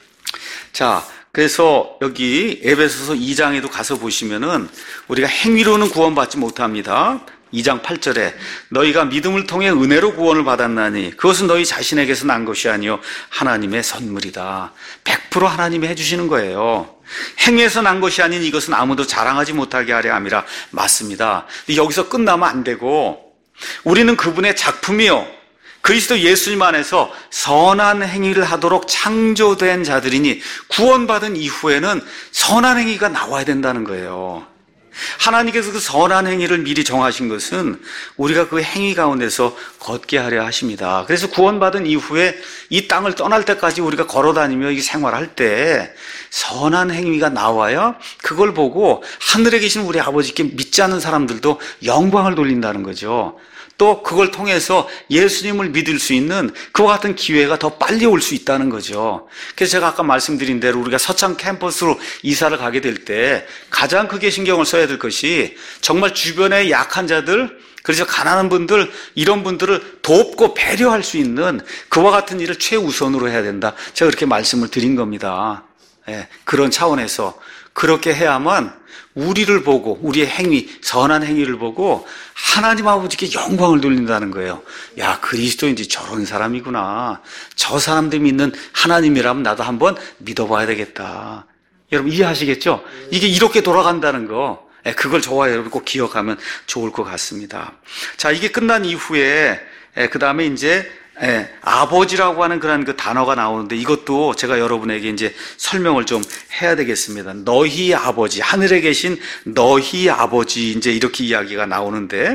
자, 그래서 여기 에베소서 2장에도 가서 보시면은 우리가 행위로는 구원받지 못합니다. 2장 8절에 너희가 믿음을 통해 은혜로 구원을 받았나니 그것은 너희 자신에게서 난 것이 아니요 하나님의 선물이다. 100% 하나님이 해주시는 거예요. 행위에서 난 것이 아닌 이것은 아무도 자랑하지 못하게 하려 함이라. 맞습니다. 여기서 끝나면 안 되고 우리는 그분의 작품이요 그리스도 예수님 안에서 선한 행위를 하도록 창조된 자들이니 구원받은 이후에는 선한 행위가 나와야 된다는 거예요. 하나님께서 그 선한 행위를 미리 정하신 것은 우리가 그 행위 가운데서 걷게 하려 하십니다. 그래서 구원받은 이후에 이 땅을 떠날 때까지 우리가 걸어다니며 이 생활할 때 선한 행위가 나와야 그걸 보고 하늘에 계신 우리 아버지께 믿지 않는 사람들도 영광을 돌린다는 거죠. 또 그걸 통해서 예수님을 믿을 수 있는 그와 같은 기회가 더 빨리 올 수 있다는 거죠. 그래서 제가 아까 말씀드린 대로 우리가 서창 캠퍼스로 이사를 가게 될 때 가장 크게 신경을 써야 될 것이 정말 주변의 약한 자들, 그래서 가난한 분들, 이런 분들을 돕고 배려할 수 있는 그와 같은 일을 최우선으로 해야 된다. 제가 그렇게 말씀을 드린 겁니다. 그런 차원에서 그렇게 해야만 우리를 보고 우리의 행위, 선한 행위를 보고 하나님 아버지께 영광을 돌린다는 거예요. 야, 그리스도인지 저런 사람이구나. 저 사람들이 믿는 하나님이라면 나도 한번 믿어봐야 되겠다. 여러분 이해하시겠죠? 이게 이렇게 돌아간다는 거, 그걸 저와 여러분 꼭 기억하면 좋을 것 같습니다. 자, 이게 끝난 이후에 그 다음에 이제 아버지라고 하는 그런 그 단어가 나오는데 이것도 제가 여러분에게 이제 설명을 좀 해야 되겠습니다. 너희 아버지, 하늘에 계신 너희 아버지, 이제 이렇게 이야기가 나오는데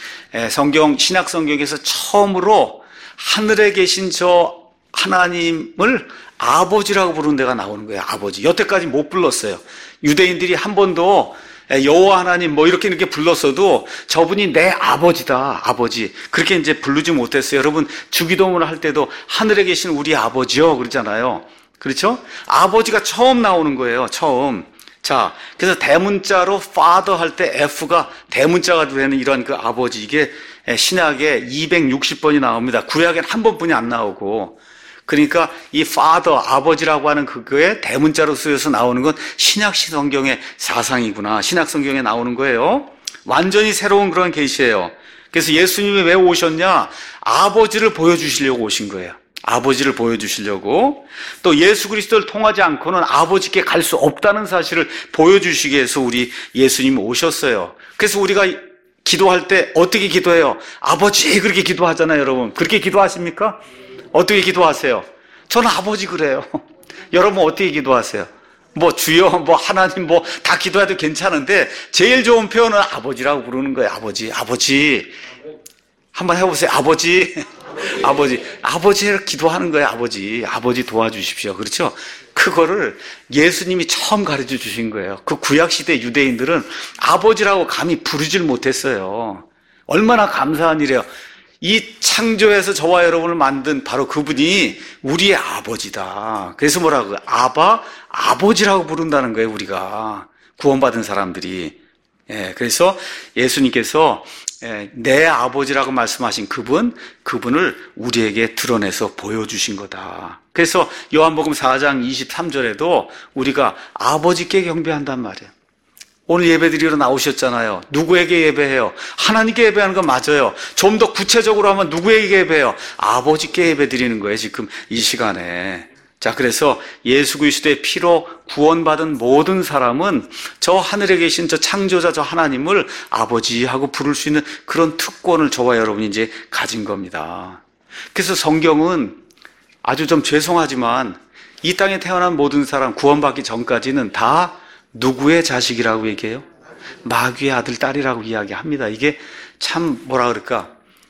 신약 성경에서 처음으로 하늘에 계신 저 하나님을 아버지라고 부르는 데가 나오는 거예요. 아버지. 여태까지 못 불렀어요. 유대인들이 한 번도 여호와 하나님 이렇게 불렀어도 저분이 내 아버지다, 아버지. 그렇게 이제 부르지 못했어요. 여러분 주기도문을 할 때도 하늘에 계신 우리 아버지요 그러잖아요. 그렇죠? 아버지가 처음 나오는 거예요. 처음. 자, 그래서 대문자로 father 할 때 F가 대문자가 되는 이런 그 아버지, 이게 신약에 260번이 나옵니다. 구약엔 한 번뿐이 안 나오고. 그러니까 이 father, 아버지라고 하는 그거에 대문자로 쓰여서 나오는 건 신약 성경의 사상이구나. 신약 성경에 나오는 거예요. 완전히 새로운 그런 계시예요. 그래서 예수님이 왜 오셨냐? 아버지를 보여주시려고 오신 거예요. 아버지를 보여주시려고. 또 예수 그리스도를 통하지 않고는 아버지께 갈 수 없다는 사실을 보여주시기 위해서 우리 예수님이 오셨어요. 그래서 우리가 기도할 때 어떻게 기도해요? 아버지 그렇게 기도하잖아요, 여러분. 그렇게 기도하십니까? 어떻게 기도하세요? 저는 아버지 그래요. 여러분 어떻게 기도하세요? 뭐 주여, 뭐 하나님, 뭐 다 기도해도 괜찮은데 제일 좋은 표현은 아버지라고 부르는 거예요. 아버지, 아버지. 한번 해보세요. 아버지, 아버지를 기도하는 거예요. 아버지 도와주십시오. 그렇죠? 그거를 예수님이 처음 가르쳐 주신 거예요. 그 구약시대 유대인들은 아버지라고 감히 부르질 못했어요. 얼마나 감사한 일이에요. 이 창조해서 저와 여러분을 만든 바로 그분이 우리의 아버지다. 그래서 뭐라고요? 아버지라고 부른다는 거예요, 우리가. 구원받은 사람들이. 그래서 예수님께서 내 아버지라고 말씀하신 그분을 우리에게 드러내서 보여주신 거다. 그래서 요한복음 4장 23절에도 우리가 아버지께 경배한단 말이에요. 오늘 예배드리러 나오셨잖아요. 누구에게 예배해요? 하나님께 예배하는 건 맞아요. 좀 더 구체적으로 하면 누구에게 예배해요? 아버지께 예배드리는 거예요, 지금 이 시간에. 자, 그래서 예수 그리스도의 피로 구원받은 모든 사람은 저 하늘에 계신 저 창조자 저 하나님을 아버지하고 부를 수 있는 그런 특권을 저와 여러분이 이제 가진 겁니다. 그래서 성경은 아주 좀 죄송하지만 이 땅에 태어난 모든 사람 구원받기 전까지는 다 누구의 자식이라고 얘기해요? 마귀의 아들, 딸이라고 이야기합니다. 이게 참 뭐라 그럴까?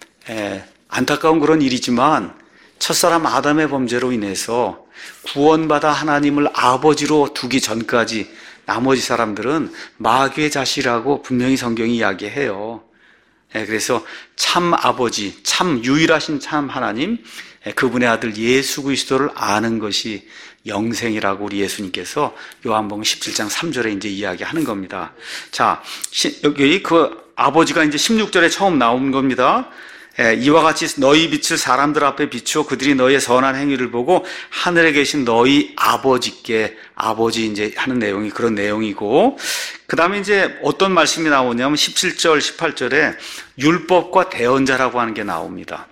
안타까운 그런 일이지만 첫사람 아담의 범죄로 인해서 구원받아 하나님을 아버지로 두기 전까지 나머지 사람들은 마귀의 자식이라고 분명히 성경이 이야기해요. 그래서 참 아버지, 참 유일하신 참 하나님, 그분의 아들 예수 그리스도를 아는 것이 영생이라고 우리 예수님께서 요한복음 17장 3절에 이제 이야기하는 겁니다. 자, 여기 그 아버지가 이제 16절에 처음 나온 겁니다. 이와 같이 너희 빛을 사람들 앞에 비추어 그들이 너희의 선한 행위를 보고 하늘에 계신 너희 아버지께, 아버지 이제 하는 내용이 그런 내용이고, 그 다음에 이제 어떤 말씀이 나오냐면 17절, 18절에 율법과 대언자라고 하는 게 나옵니다.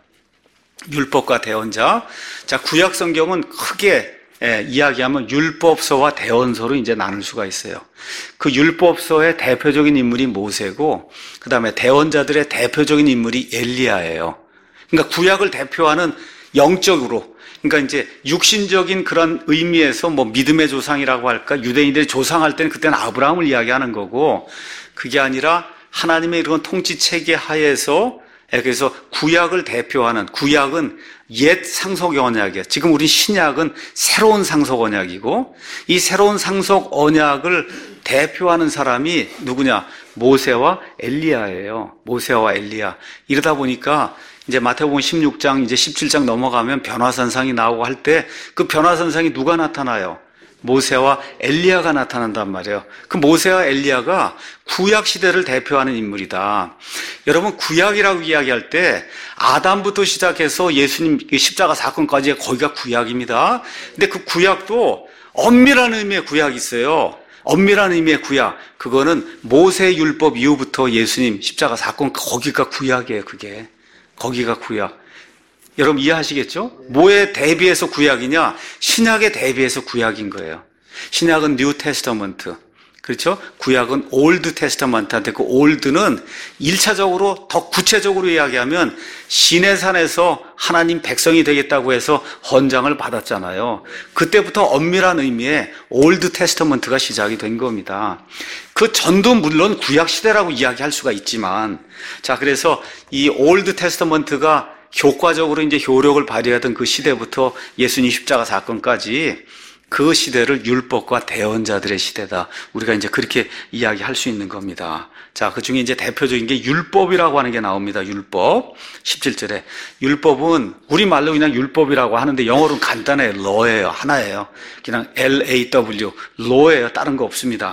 율법과 대언자. 자, 구약 성경은 크게 이야기하면 율법서와 대언서로 이제 나눌 수가 있어요. 그 율법서의 대표적인 인물이 모세고, 그 다음에 대언자들의 대표적인 인물이 엘리야예요. 그러니까 구약을 대표하는 영적으로, 그러니까 이제 육신적인 그런 의미에서 뭐 믿음의 조상이라고 할까, 유대인들이 조상할 때는 그때는 아브라함을 이야기하는 거고, 그게 아니라 하나님의 이런 통치 체계 하에서, 그래서 구약을 대표하는, 구약은 옛 상속 언약이에요. 지금 우리 신약은 새로운 상속 언약이고, 이 새로운 상속 언약을 대표하는 사람이 누구냐? 모세와 엘리야예요. 모세와 엘리야. 이러다 보니까 이제 마태복음 16장, 이제 17장 넘어가면 변화산상이 나오고 할 때 그 변화산상이 누가 나타나요? 모세와 엘리야가 나타난단 말이에요. 그 모세와 엘리야가 구약 시대를 대표하는 인물이다. 여러분, 구약이라고 이야기할 때 아담부터 시작해서 예수님 십자가 사건까지 거기가 구약입니다. 근데 그 구약도 엄밀한 의미의 구약이 있어요. 엄밀한 의미의 구약. 그거는 모세 율법 이후부터 예수님 십자가 사건, 거기가 구약이에요. 그게. 거기가 구약. 여러분 이해하시겠죠? 뭐에 대비해서 구약이냐? 신약에 대비해서 구약인 거예요. 신약은 뉴 테스터먼트. 그렇죠? 구약은 올드 테스터먼트한테, 그 올드는 1차적으로 더 구체적으로 이야기하면 시내산에서 하나님 백성이 되겠다고 해서 헌장을 받았잖아요. 그때부터 엄밀한 의미의 올드 테스터먼트가 시작이 된 겁니다. 그 전도 물론 구약 시대라고 이야기할 수가 있지만, 자, 그래서 이 올드 테스터먼트가 효과적으로 이제 효력을 발휘하던 그 시대부터 예수님 십자가 사건까지 그 시대를 율법과 대언자들의 시대다. 우리가 이제 그렇게 이야기할 수 있는 겁니다. 자, 그 중에 이제 대표적인 게 율법이라고 하는 게 나옵니다. 율법. 17절에. 율법은 우리말로 그냥 율법이라고 하는데 영어로는 간단해요. law예요. 하나예요. 그냥 LAW. law예요. 다른 거 없습니다.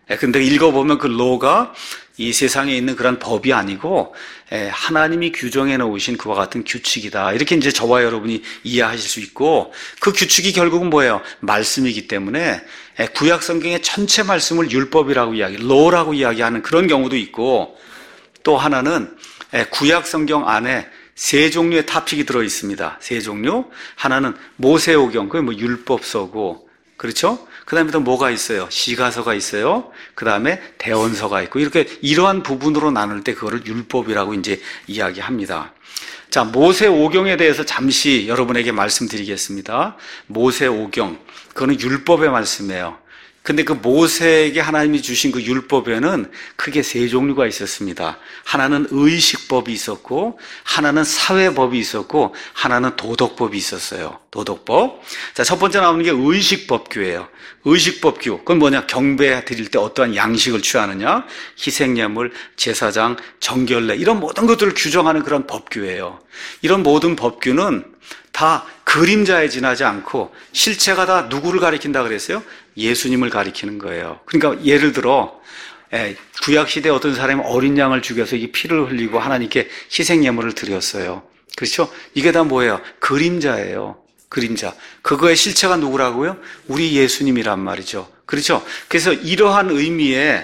근데 읽어보면 그 로가 이 세상에 있는 그런 법이 아니고 하나님이 규정해 놓으신 그와 같은 규칙이다. 이렇게 이제 저와 여러분이 이해하실 수 있고, 그 규칙이 결국은 뭐예요? 말씀이기 때문에 구약 성경의 전체 말씀을 율법이라고 로라고 이야기하는 그런 경우도 있고, 또 하나는 구약 성경 안에 세 종류의 토픽이 들어 있습니다. 세 종류. 하나는 모세오경, 그게 뭐 율법서고, 그렇죠? 그 다음에 또 뭐가 있어요? 시가서가 있어요. 그 다음에 대언서가 있고, 이렇게 이러한 부분으로 나눌 때 그거를 율법이라고 이제 이야기합니다. 자, 모세오경에 대해서 잠시 여러분에게 말씀드리겠습니다. 모세오경, 그거는 율법의 말씀이에요. 근데 그 모세에게 하나님이 주신 그 율법에는 크게 세 종류가 있었습니다. 하나는 의식법이 있었고, 하나는 사회법이 있었고, 하나는 도덕법이 있었어요. 도덕법. 자, 첫 번째 나오는 게 의식법규예요. 의식법규. 그건 뭐냐? 경배 드릴 때 어떠한 양식을 취하느냐? 희생예물, 제사장, 정결례, 이런 모든 것들을 규정하는 그런 법규예요. 이런 모든 법규는 다 그림자에 지나지 않고 실체가 다 누구를 가리킨다 그랬어요? 예수님을 가리키는 거예요. 그러니까 예를 들어 구약시대에 어떤 사람이 어린 양을 죽여서 이 피를 흘리고 하나님께 희생예물을 드렸어요. 그렇죠? 이게 다 뭐예요? 그림자예요. 그림자. 그거의 실체가 누구라고요? 우리 예수님이란 말이죠. 그렇죠? 그래서 이러한 의미의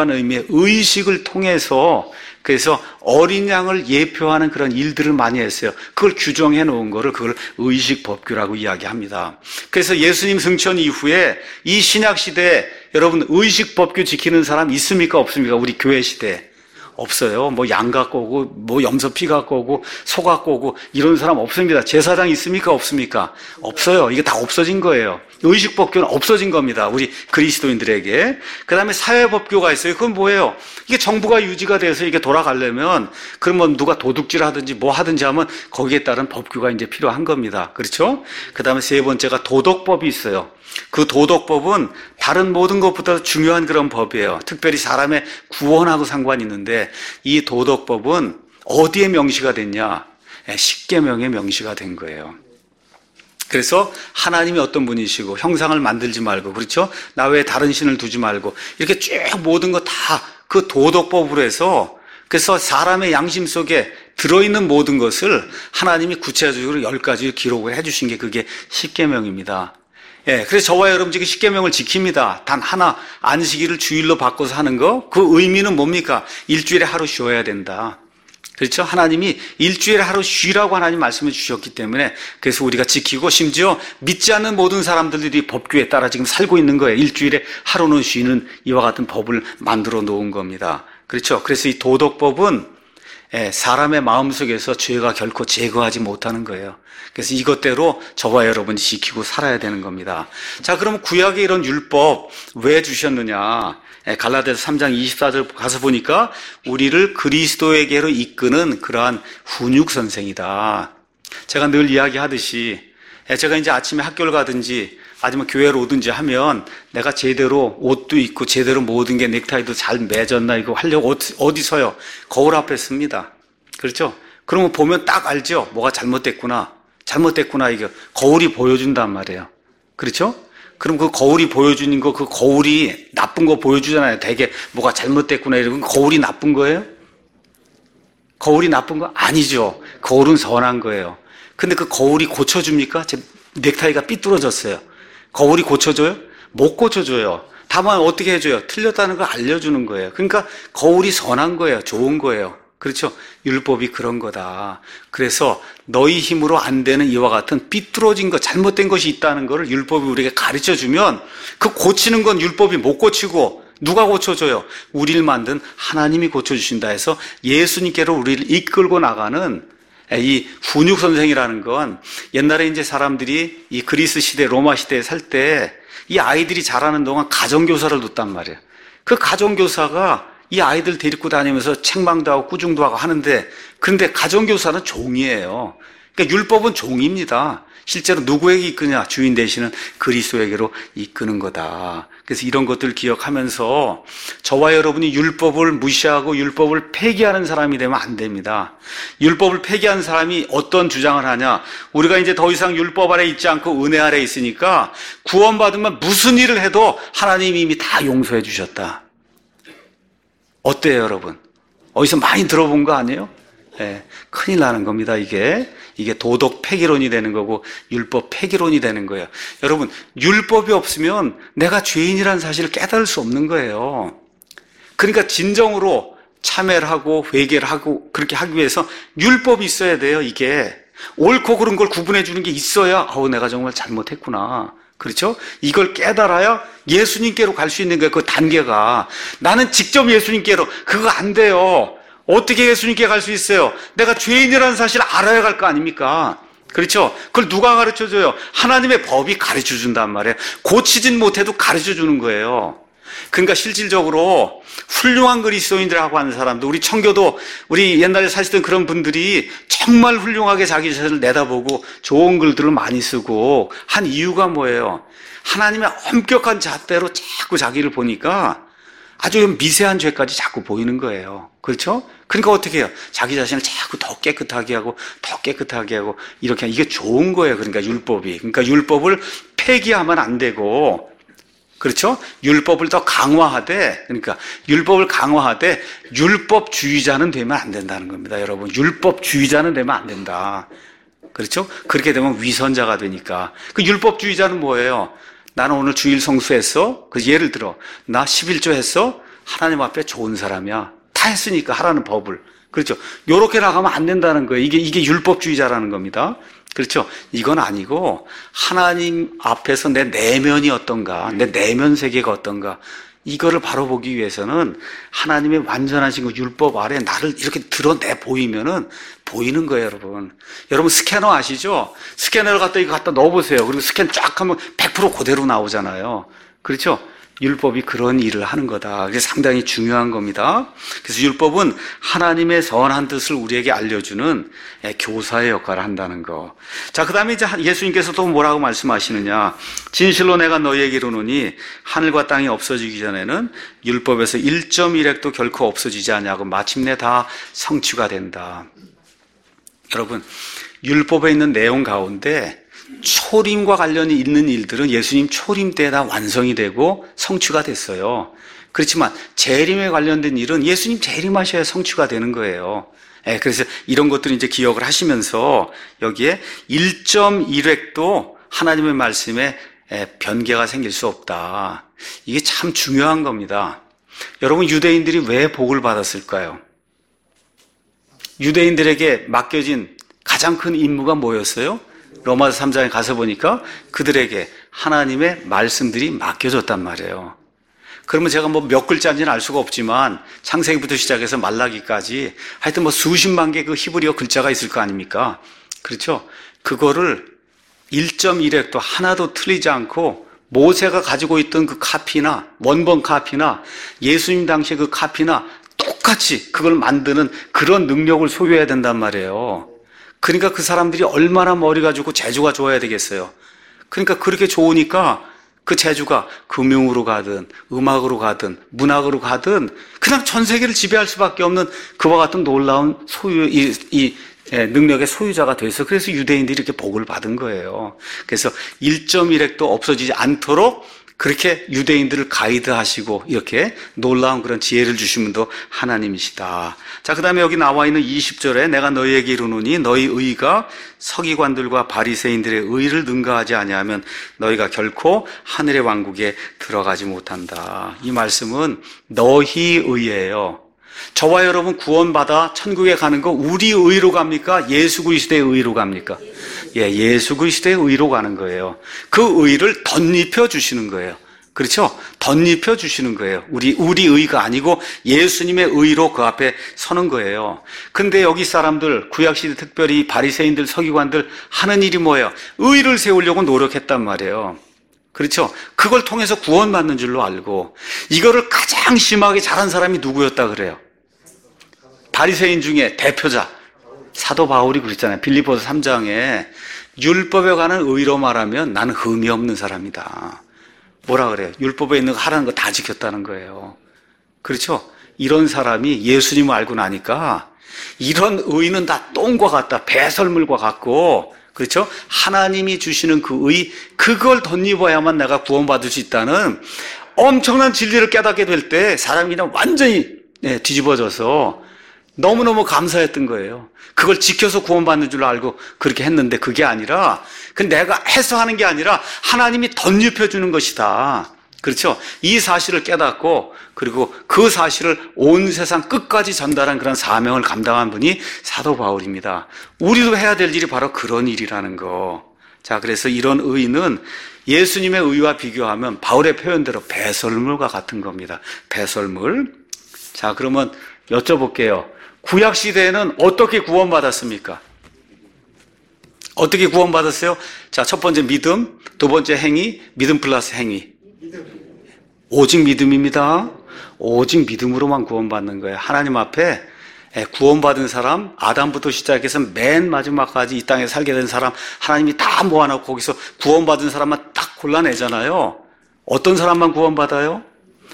의식을 통해서, 그래서 어린 양을 예표하는 그런 일들을 많이 했어요. 그걸 규정해 놓은 거를 그걸 의식법규라고 이야기합니다. 그래서 예수님 승천 이후에 이 신약 시대에 여러분 의식법규 지키는 사람 있습니까? 없습니까? 우리 교회 시대에. 없어요. 뭐 양 갖고 오고, 뭐 염소 피 갖고 오고, 소 갖고 오고, 이런 사람 없습니다. 제사장 있습니까? 없습니까? 없어요. 이게 다 없어진 거예요. 의식법규는 없어진 겁니다. 우리 그리스도인들에게. 그 다음에 사회법규가 있어요. 그건 뭐예요? 이게 정부가 유지가 돼서 이게 돌아가려면, 그러면 누가 도둑질 하든지 뭐 하든지 하면 거기에 따른 법규가 이제 필요한 겁니다. 그렇죠? 그 다음에 세 번째가 도덕법이 있어요. 그 도덕법은 다른 모든 것보다 중요한 그런 법이에요. 특별히 사람의 구원하고 상관이 있는데, 이 도덕법은 어디에 명시가 됐냐? 십계명에 명시가 된 거예요. 그래서 하나님이 어떤 분이시고 형상을 만들지 말고, 그렇죠? 나 외에 다른 신을 두지 말고, 이렇게 쭉 모든 거 다 그 도덕법으로 해서, 그래서 사람의 양심 속에 들어있는 모든 것을 하나님이 구체적으로 10가지 기록을 해주신 게 그게 십계명입니다. 그래서 저와 여러분 지금 십계명을 지킵니다. 단 하나, 안식일을 주일로 바꿔서 하는 거, 그 의미는 뭡니까? 일주일에 하루 쉬어야 된다. 그렇죠? 하나님이 일주일에 하루 쉬라고 하나님 말씀해 주셨기 때문에, 그래서 우리가 지키고, 심지어 믿지 않는 모든 사람들이 법규에 따라 지금 살고 있는 거예요. 일주일에 하루는 쉬는 이와 같은 법을 만들어 놓은 겁니다. 그렇죠? 그래서 이 도덕법은 사람의 마음속에서 죄가 결코 제거하지 못하는 거예요. 그래서 이것대로 저와 여러분이 지키고 살아야 되는 겁니다. 자, 그럼 구약의 이런 율법 왜 주셨느냐? 갈라디아서 3장 24절 가서 보니까 우리를 그리스도에게로 이끄는 그러한 훈육선생이다. 제가 늘 이야기하듯이, 제가 이제 아침에 학교를 가든지 아니면 교회로 오든지 하면 내가 제대로 옷도 입고 제대로 모든 게 넥타이도 잘 매졌나 이거 하려고 어디 서요? 거울 앞에 씁니다. 그렇죠? 그러면 보면 딱 알죠? 뭐가 잘못됐구나. 이거 거울이 보여준단 말이에요. 그렇죠? 그럼 그 거울이 보여주는 거, 그 거울이 나쁜 거 보여주잖아요. 되게 뭐가 잘못됐구나 이러면 거울이 나쁜 거예요? 거울이 나쁜 거 아니죠. 거울은 선한 거예요. 근데 그 거울이 고쳐줍니까? 제 넥타이가 삐뚤어졌어요. 거울이 고쳐줘요? 못 고쳐줘요. 다만 어떻게 해줘요? 틀렸다는 걸 알려주는 거예요. 그러니까 거울이 선한 거예요. 좋은 거예요. 그렇죠? 율법이 그런 거다. 그래서 너희 힘으로 안 되는 이와 같은 삐뚤어진 것, 잘못된 것이 있다는 것을 율법이 우리에게 가르쳐주면 그 고치는 건 율법이 못 고치고 누가 고쳐줘요? 우리를 만든 하나님이 고쳐주신다 해서 예수님께로 우리를 이끌고 나가는 이 훈육선생이라는 건 옛날에 이제 사람들이 이 그리스 시대, 로마 시대에 살 때 이 아이들이 자라는 동안 가정교사를 뒀단 말이에요. 그 가정교사가 이 아이들 데리고 다니면서 책망도 하고 꾸중도 하고 하는데, 그런데 가정교사는 종이에요. 그러니까 율법은 종입니다. 실제로 누구에게 이끄냐? 주인 되시는 그리스도에게로 이끄는 거다. 그래서 이런 것들을 기억하면서 저와 여러분이 율법을 무시하고 율법을 폐기하는 사람이 되면 안 됩니다. 율법을 폐기하는 사람이 어떤 주장을 하냐? 우리가 이제 더 이상 율법 아래 있지 않고 은혜 아래 있으니까 구원받으면 무슨 일을 해도 하나님이 이미 다 용서해 주셨다. 어때요, 여러분? 어디서 많이 들어본 거 아니에요? 예, 큰일 나는 겁니다, 이게. 이게 도덕 폐기론이 되는 거고, 율법 폐기론이 되는 거예요. 여러분, 율법이 없으면 내가 죄인이라는 사실을 깨달을 수 없는 거예요. 그러니까 진정으로 참회를 하고, 회개를 하고, 그렇게 하기 위해서 율법이 있어야 돼요, 이게. 옳고 그른 걸 구분해 주는 게 있어야, 내가 정말 잘못했구나. 그렇죠? 이걸 깨달아야 예수님께로 갈 수 있는 거예요, 그 단계가. 나는 직접 예수님께로, 그거 안 돼요. 어떻게 예수님께 갈 수 있어요? 내가 죄인이라는 사실을 알아야 갈 거 아닙니까? 그렇죠? 그걸 누가 가르쳐 줘요? 하나님의 법이 가르쳐 준단 말이에요. 고치진 못해도 가르쳐 주는 거예요. 그러니까 실질적으로 훌륭한 그리스도인들하고 하는 사람도, 우리 청교도, 우리 옛날에 사시던 그런 분들이 정말 훌륭하게 자기 자신을 내다보고 좋은 글들을 많이 쓰고 한 이유가 뭐예요? 하나님의 엄격한 잣대로 자꾸 자기를 보니까 아주 미세한 죄까지 자꾸 보이는 거예요. 그렇죠? 그러니까 어떻게 해요? 자기 자신을 자꾸 더 깨끗하게 하고, 더 깨끗하게 하고, 이렇게 이게 좋은 거예요. 그러니까 율법이. 그러니까 율법을 폐기하면 안 되고, 그렇죠? 율법을 더 강화하되, 그러니까 율법을 강화하되 율법주의자는 되면 안 된다는 겁니다. 여러분, 율법주의자는 되면 안 된다. 그렇죠? 그렇게 되면 위선자가 되니까. 그 율법주의자는 뭐예요? 나는 오늘 주일 성수했어? 그 예를 들어, 나 11조 했어? 하나님 앞에 좋은 사람이야. 다 했으니까 하라는 법을. 그렇죠? 요렇게 나가면 안 된다는 거예요. 이게 율법주의자라는 겁니다. 그렇죠? 이건 아니고, 하나님 앞에서 내 내면이 어떤가, 내 내면 세계가 어떤가, 이거를 바로 보기 위해서는 하나님의 완전하신 그 율법 아래 나를 이렇게 드러내 보이면은 보이는 거예요, 여러분. 여러분 스캐너 아시죠? 스캐너를 이거 갖다 넣어보세요. 그리고 스캔 쫙 하면 100% 그대로 나오잖아요. 그렇죠? 율법이 그런 일을 하는 거다. 그게 상당히 중요한 겁니다. 그래서 율법은 하나님의 선한 뜻을 우리에게 알려주는 교사의 역할을 한다는 거. 자, 그 다음에 이제 예수님께서 또 뭐라고 말씀하시느냐. 진실로 내가 너희에게 이르노니 하늘과 땅이 없어지기 전에는 율법에서 1.1획도 결코 없어지지 않냐고 마침내 다 성취가 된다. 여러분, 율법에 있는 내용 가운데 초림과 관련이 있는 일들은 예수님 초림 때 다 완성이 되고 성취가 됐어요. 그렇지만 재림에 관련된 일은 예수님 재림하셔야 성취가 되는 거예요. 그래서 이런 것들을 이제 기억을 하시면서 여기에 1.1획도 하나님의 말씀에 변개가 생길 수 없다. 이게 참 중요한 겁니다. 여러분, 유대인들이 왜 복을 받았을까요? 유대인들에게 맡겨진 가장 큰 임무가 뭐였어요? 로마서 3장에 가서 보니까 그들에게 하나님의 말씀들이 맡겨졌단 말이에요. 그러면 제가 몇 글자인지는 알 수가 없지만 창세기부터 시작해서 말라기까지 하여튼 수십만 개 그 히브리어 글자가 있을 거 아닙니까? 그렇죠? 그거를 1.1획도 하나도 틀리지 않고 모세가 가지고 있던 그 카피나 원본 카피나 예수님 당시의 그 카피나 똑같이 그걸 만드는 그런 능력을 소유해야 된단 말이에요. 그러니까 그 사람들이 얼마나 머리가 좋고 재주가 좋아야 되겠어요. 그러니까 그렇게 좋으니까 그 재주가 금융으로 가든 음악으로 가든 문학으로 가든 그냥 전 세계를 지배할 수밖에 없는 그와 같은 놀라운 능력의 소유자가 돼서 그래서 유대인들이 이렇게 복을 받은 거예요. 그래서 1.1획도 없어지지 않도록 그렇게 유대인들을 가이드하시고 이렇게 놀라운 그런 지혜를 주신 분도 하나님이시다. 자, 그 다음에 여기 나와 있는 20절에 내가 너희에게 이르노니 너희 의가 서기관들과 바리새인들의 의를 능가하지 아니하면 너희가 결코 하늘의 왕국에 들어가지 못한다. 이 말씀은 너희 의예요. 저와 여러분 구원받아 천국에 가는 거 우리 의로 갑니까? 예수 그리스도의 의로 갑니까? 예수 그리스도의 의로 가는 거예요. 그 의를 덧입혀 주시는 거예요. 그렇죠? 덧입혀 주시는 거예요. 우리 의가 아니고 예수님의 의로 그 앞에 서는 거예요. 근데 여기 사람들, 구약시대 특별히 바리새인들, 서기관들 하는 일이 뭐예요? 의를 세우려고 노력했단 말이에요. 그렇죠? 그걸 통해서 구원받는 줄로 알고 이거를 가장 심하게 잘한 사람이 누구였다 그래요? 바리새인 중에 대표자 사도 바울이 그랬잖아요. 빌립보서 3장에 율법에 관한 의로 말하면 나는 흠이 없는 사람이다. 뭐라 그래요? 율법에 있는 거 하라는 거 다 지켰다는 거예요. 그렇죠? 이런 사람이 예수님을 알고 나니까 이런 의는 다 똥과 같다. 배설물과 같고 그렇죠? 하나님이 주시는 그 의, 그걸 덧입어야만 내가 구원받을 수 있다는 엄청난 진리를 깨닫게 될 때 사람이 그냥 완전히 뒤집어져서 너무너무 감사했던 거예요. 그걸 지켜서 구원받는 줄 알고 그렇게 했는데 그게 아니라 내가 해서 하는 게 아니라 하나님이 덧입혀 주는 것이다. 그렇죠? 이 사실을 깨닫고 그리고 그 사실을 온 세상 끝까지 전달한 그런 사명을 감당한 분이 사도 바울입니다. 우리도 해야 될 일이 바로 그런 일이라는 거. 자, 그래서 이런 의는 예수님의 의와 비교하면 바울의 표현대로 배설물과 같은 겁니다. 배설물. 자, 그러면 여쭤볼게요. 구약 시대에는 어떻게 구원받았습니까? 어떻게 구원받았어요? 자, 첫 번째 믿음, 두 번째 행위, 믿음 플러스 행위. 오직 믿음입니다. 오직 믿음으로만 구원받는 거예요. 하나님 앞에 구원받은 사람, 아담부터 시작해서 맨 마지막까지 이 땅에 살게 된 사람, 하나님이 다 모아놓고 거기서 구원받은 사람만 딱 골라내잖아요. 어떤 사람만 구원받아요?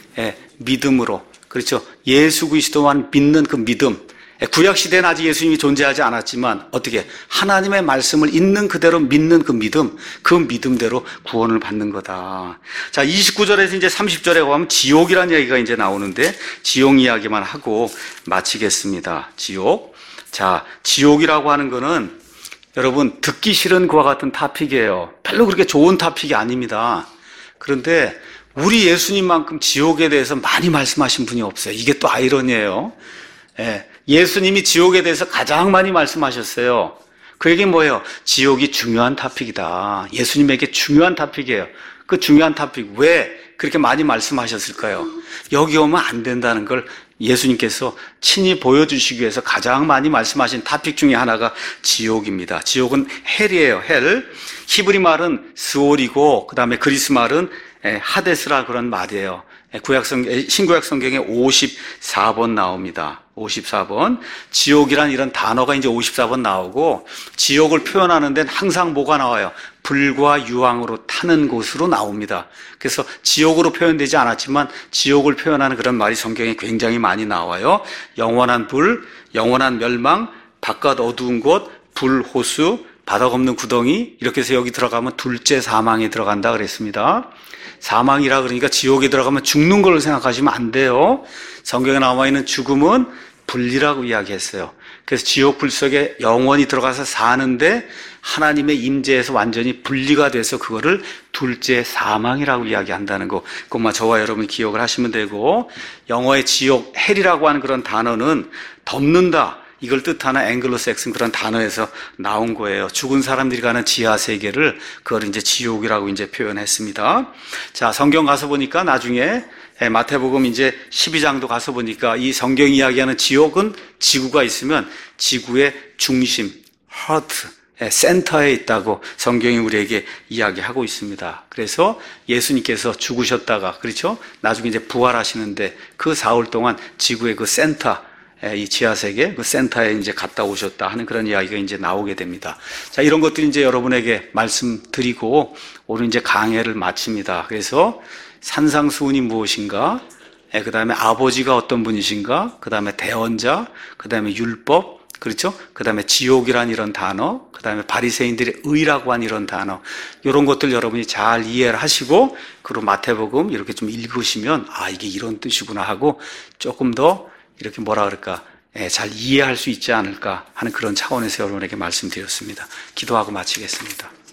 믿음으로. 그렇죠. 예수 그리스도만 믿는 그 믿음. 구약시대는 아직 예수님이 존재하지 않았지만 어떻게 하나님의 말씀을 있는 그대로 믿는 그 믿음, 그 믿음대로 구원을 받는 거다. 자, 29절에서 이제 30절에 가면 지옥이라는 이야기가 이제 나오는데 지옥 이야기만 하고 마치겠습니다. 지옥. 자, 지옥이라고 하는 거는 여러분 듣기 싫은 그와 같은 토픽이에요. 별로 그렇게 좋은 토픽이 아닙니다. 그런데 우리 예수님만큼 지옥에 대해서 많이 말씀하신 분이 없어요. 이게 또 아이러니예요. 예수님이 지옥에 대해서 가장 많이 말씀하셨어요. 그 얘기는 뭐예요? 지옥이 중요한 토픽이다. 예수님에게 중요한 토픽이에요. 그 중요한 토픽 왜 그렇게 많이 말씀하셨을까요? 여기 오면 안 된다는 걸 예수님께서 친히 보여주시기 위해서 가장 많이 말씀하신 토픽 중에 하나가 지옥입니다. 지옥은 헬이에요. 헬. 히브리 말은 스올이고 그 다음에 그리스 말은 하데스라 그런 말이에요. 신구약 성경에 54번 나옵니다. 54번. 지옥이란 이런 단어가 이제 54번 나오고 지옥을 표현하는 데는 항상 뭐가 나와요? 불과 유황으로 타는 곳으로 나옵니다. 그래서 지옥으로 표현되지 않았지만 지옥을 표현하는 그런 말이 성경에 굉장히 많이 나와요. 영원한 불, 영원한 멸망, 바깥 어두운 곳, 불호수, 바닥 없는 구덩이 이렇게 해서 여기 들어가면 둘째 사망에 들어간다 그랬습니다. 사망이라 그러니까 지옥에 들어가면 죽는 걸로 생각하시면 안 돼요. 성경에 나와 있는 죽음은 불이라고 이야기했어요. 그래서 지옥 불 속에 영원히 들어가서 사는데 하나님의 임재에서 완전히 분리가 돼서 그거를 둘째 사망이라고 이야기한다는 거. 그것만 저와 여러분이 기억을 하시면 되고, 영어의 지옥, 헬이라고 하는 그런 단어는 덮는다, 이걸 뜻하는 앵글로색슨 그런 단어에서 나온 거예요. 죽은 사람들이 가는 지하 세계를 그걸 이제 지옥이라고 이제 표현했습니다. 자, 성경 가서 보니까 나중에 마태복음 이제 12장도 가서 보니까 이 성경 이야기하는 지옥은 지구가 있으면 지구의 중심, 하트, 센터에 있다고 성경이 우리에게 이야기하고 있습니다. 그래서 예수님께서 죽으셨다가, 그렇죠? 나중에 이제 부활하시는데 그 사흘 동안 지구의 그 센터, 이 지하세계 그 센터에 이제 갔다 오셨다 하는 그런 이야기가 이제 나오게 됩니다. 자, 이런 것들이 이제 여러분에게 말씀드리고 오늘 이제 강해를 마칩니다. 그래서 산상수훈이 무엇인가? 그 다음에 아버지가 어떤 분이신가? 그 다음에 대언자, 그 다음에 율법, 그렇죠? 그 다음에 지옥이란 이런 단어, 그 다음에 바리새인들의 의라고 한 이런 단어, 이런 것들 여러분이 잘 이해를 하시고 그리고 마태복음 이렇게 좀 읽으시면 아, 이게 이런 뜻이구나 하고 조금 더 이렇게 뭐라 그럴까, 잘 이해할 수 있지 않을까 하는 그런 차원에서 여러분에게 말씀드렸습니다. 기도하고 마치겠습니다.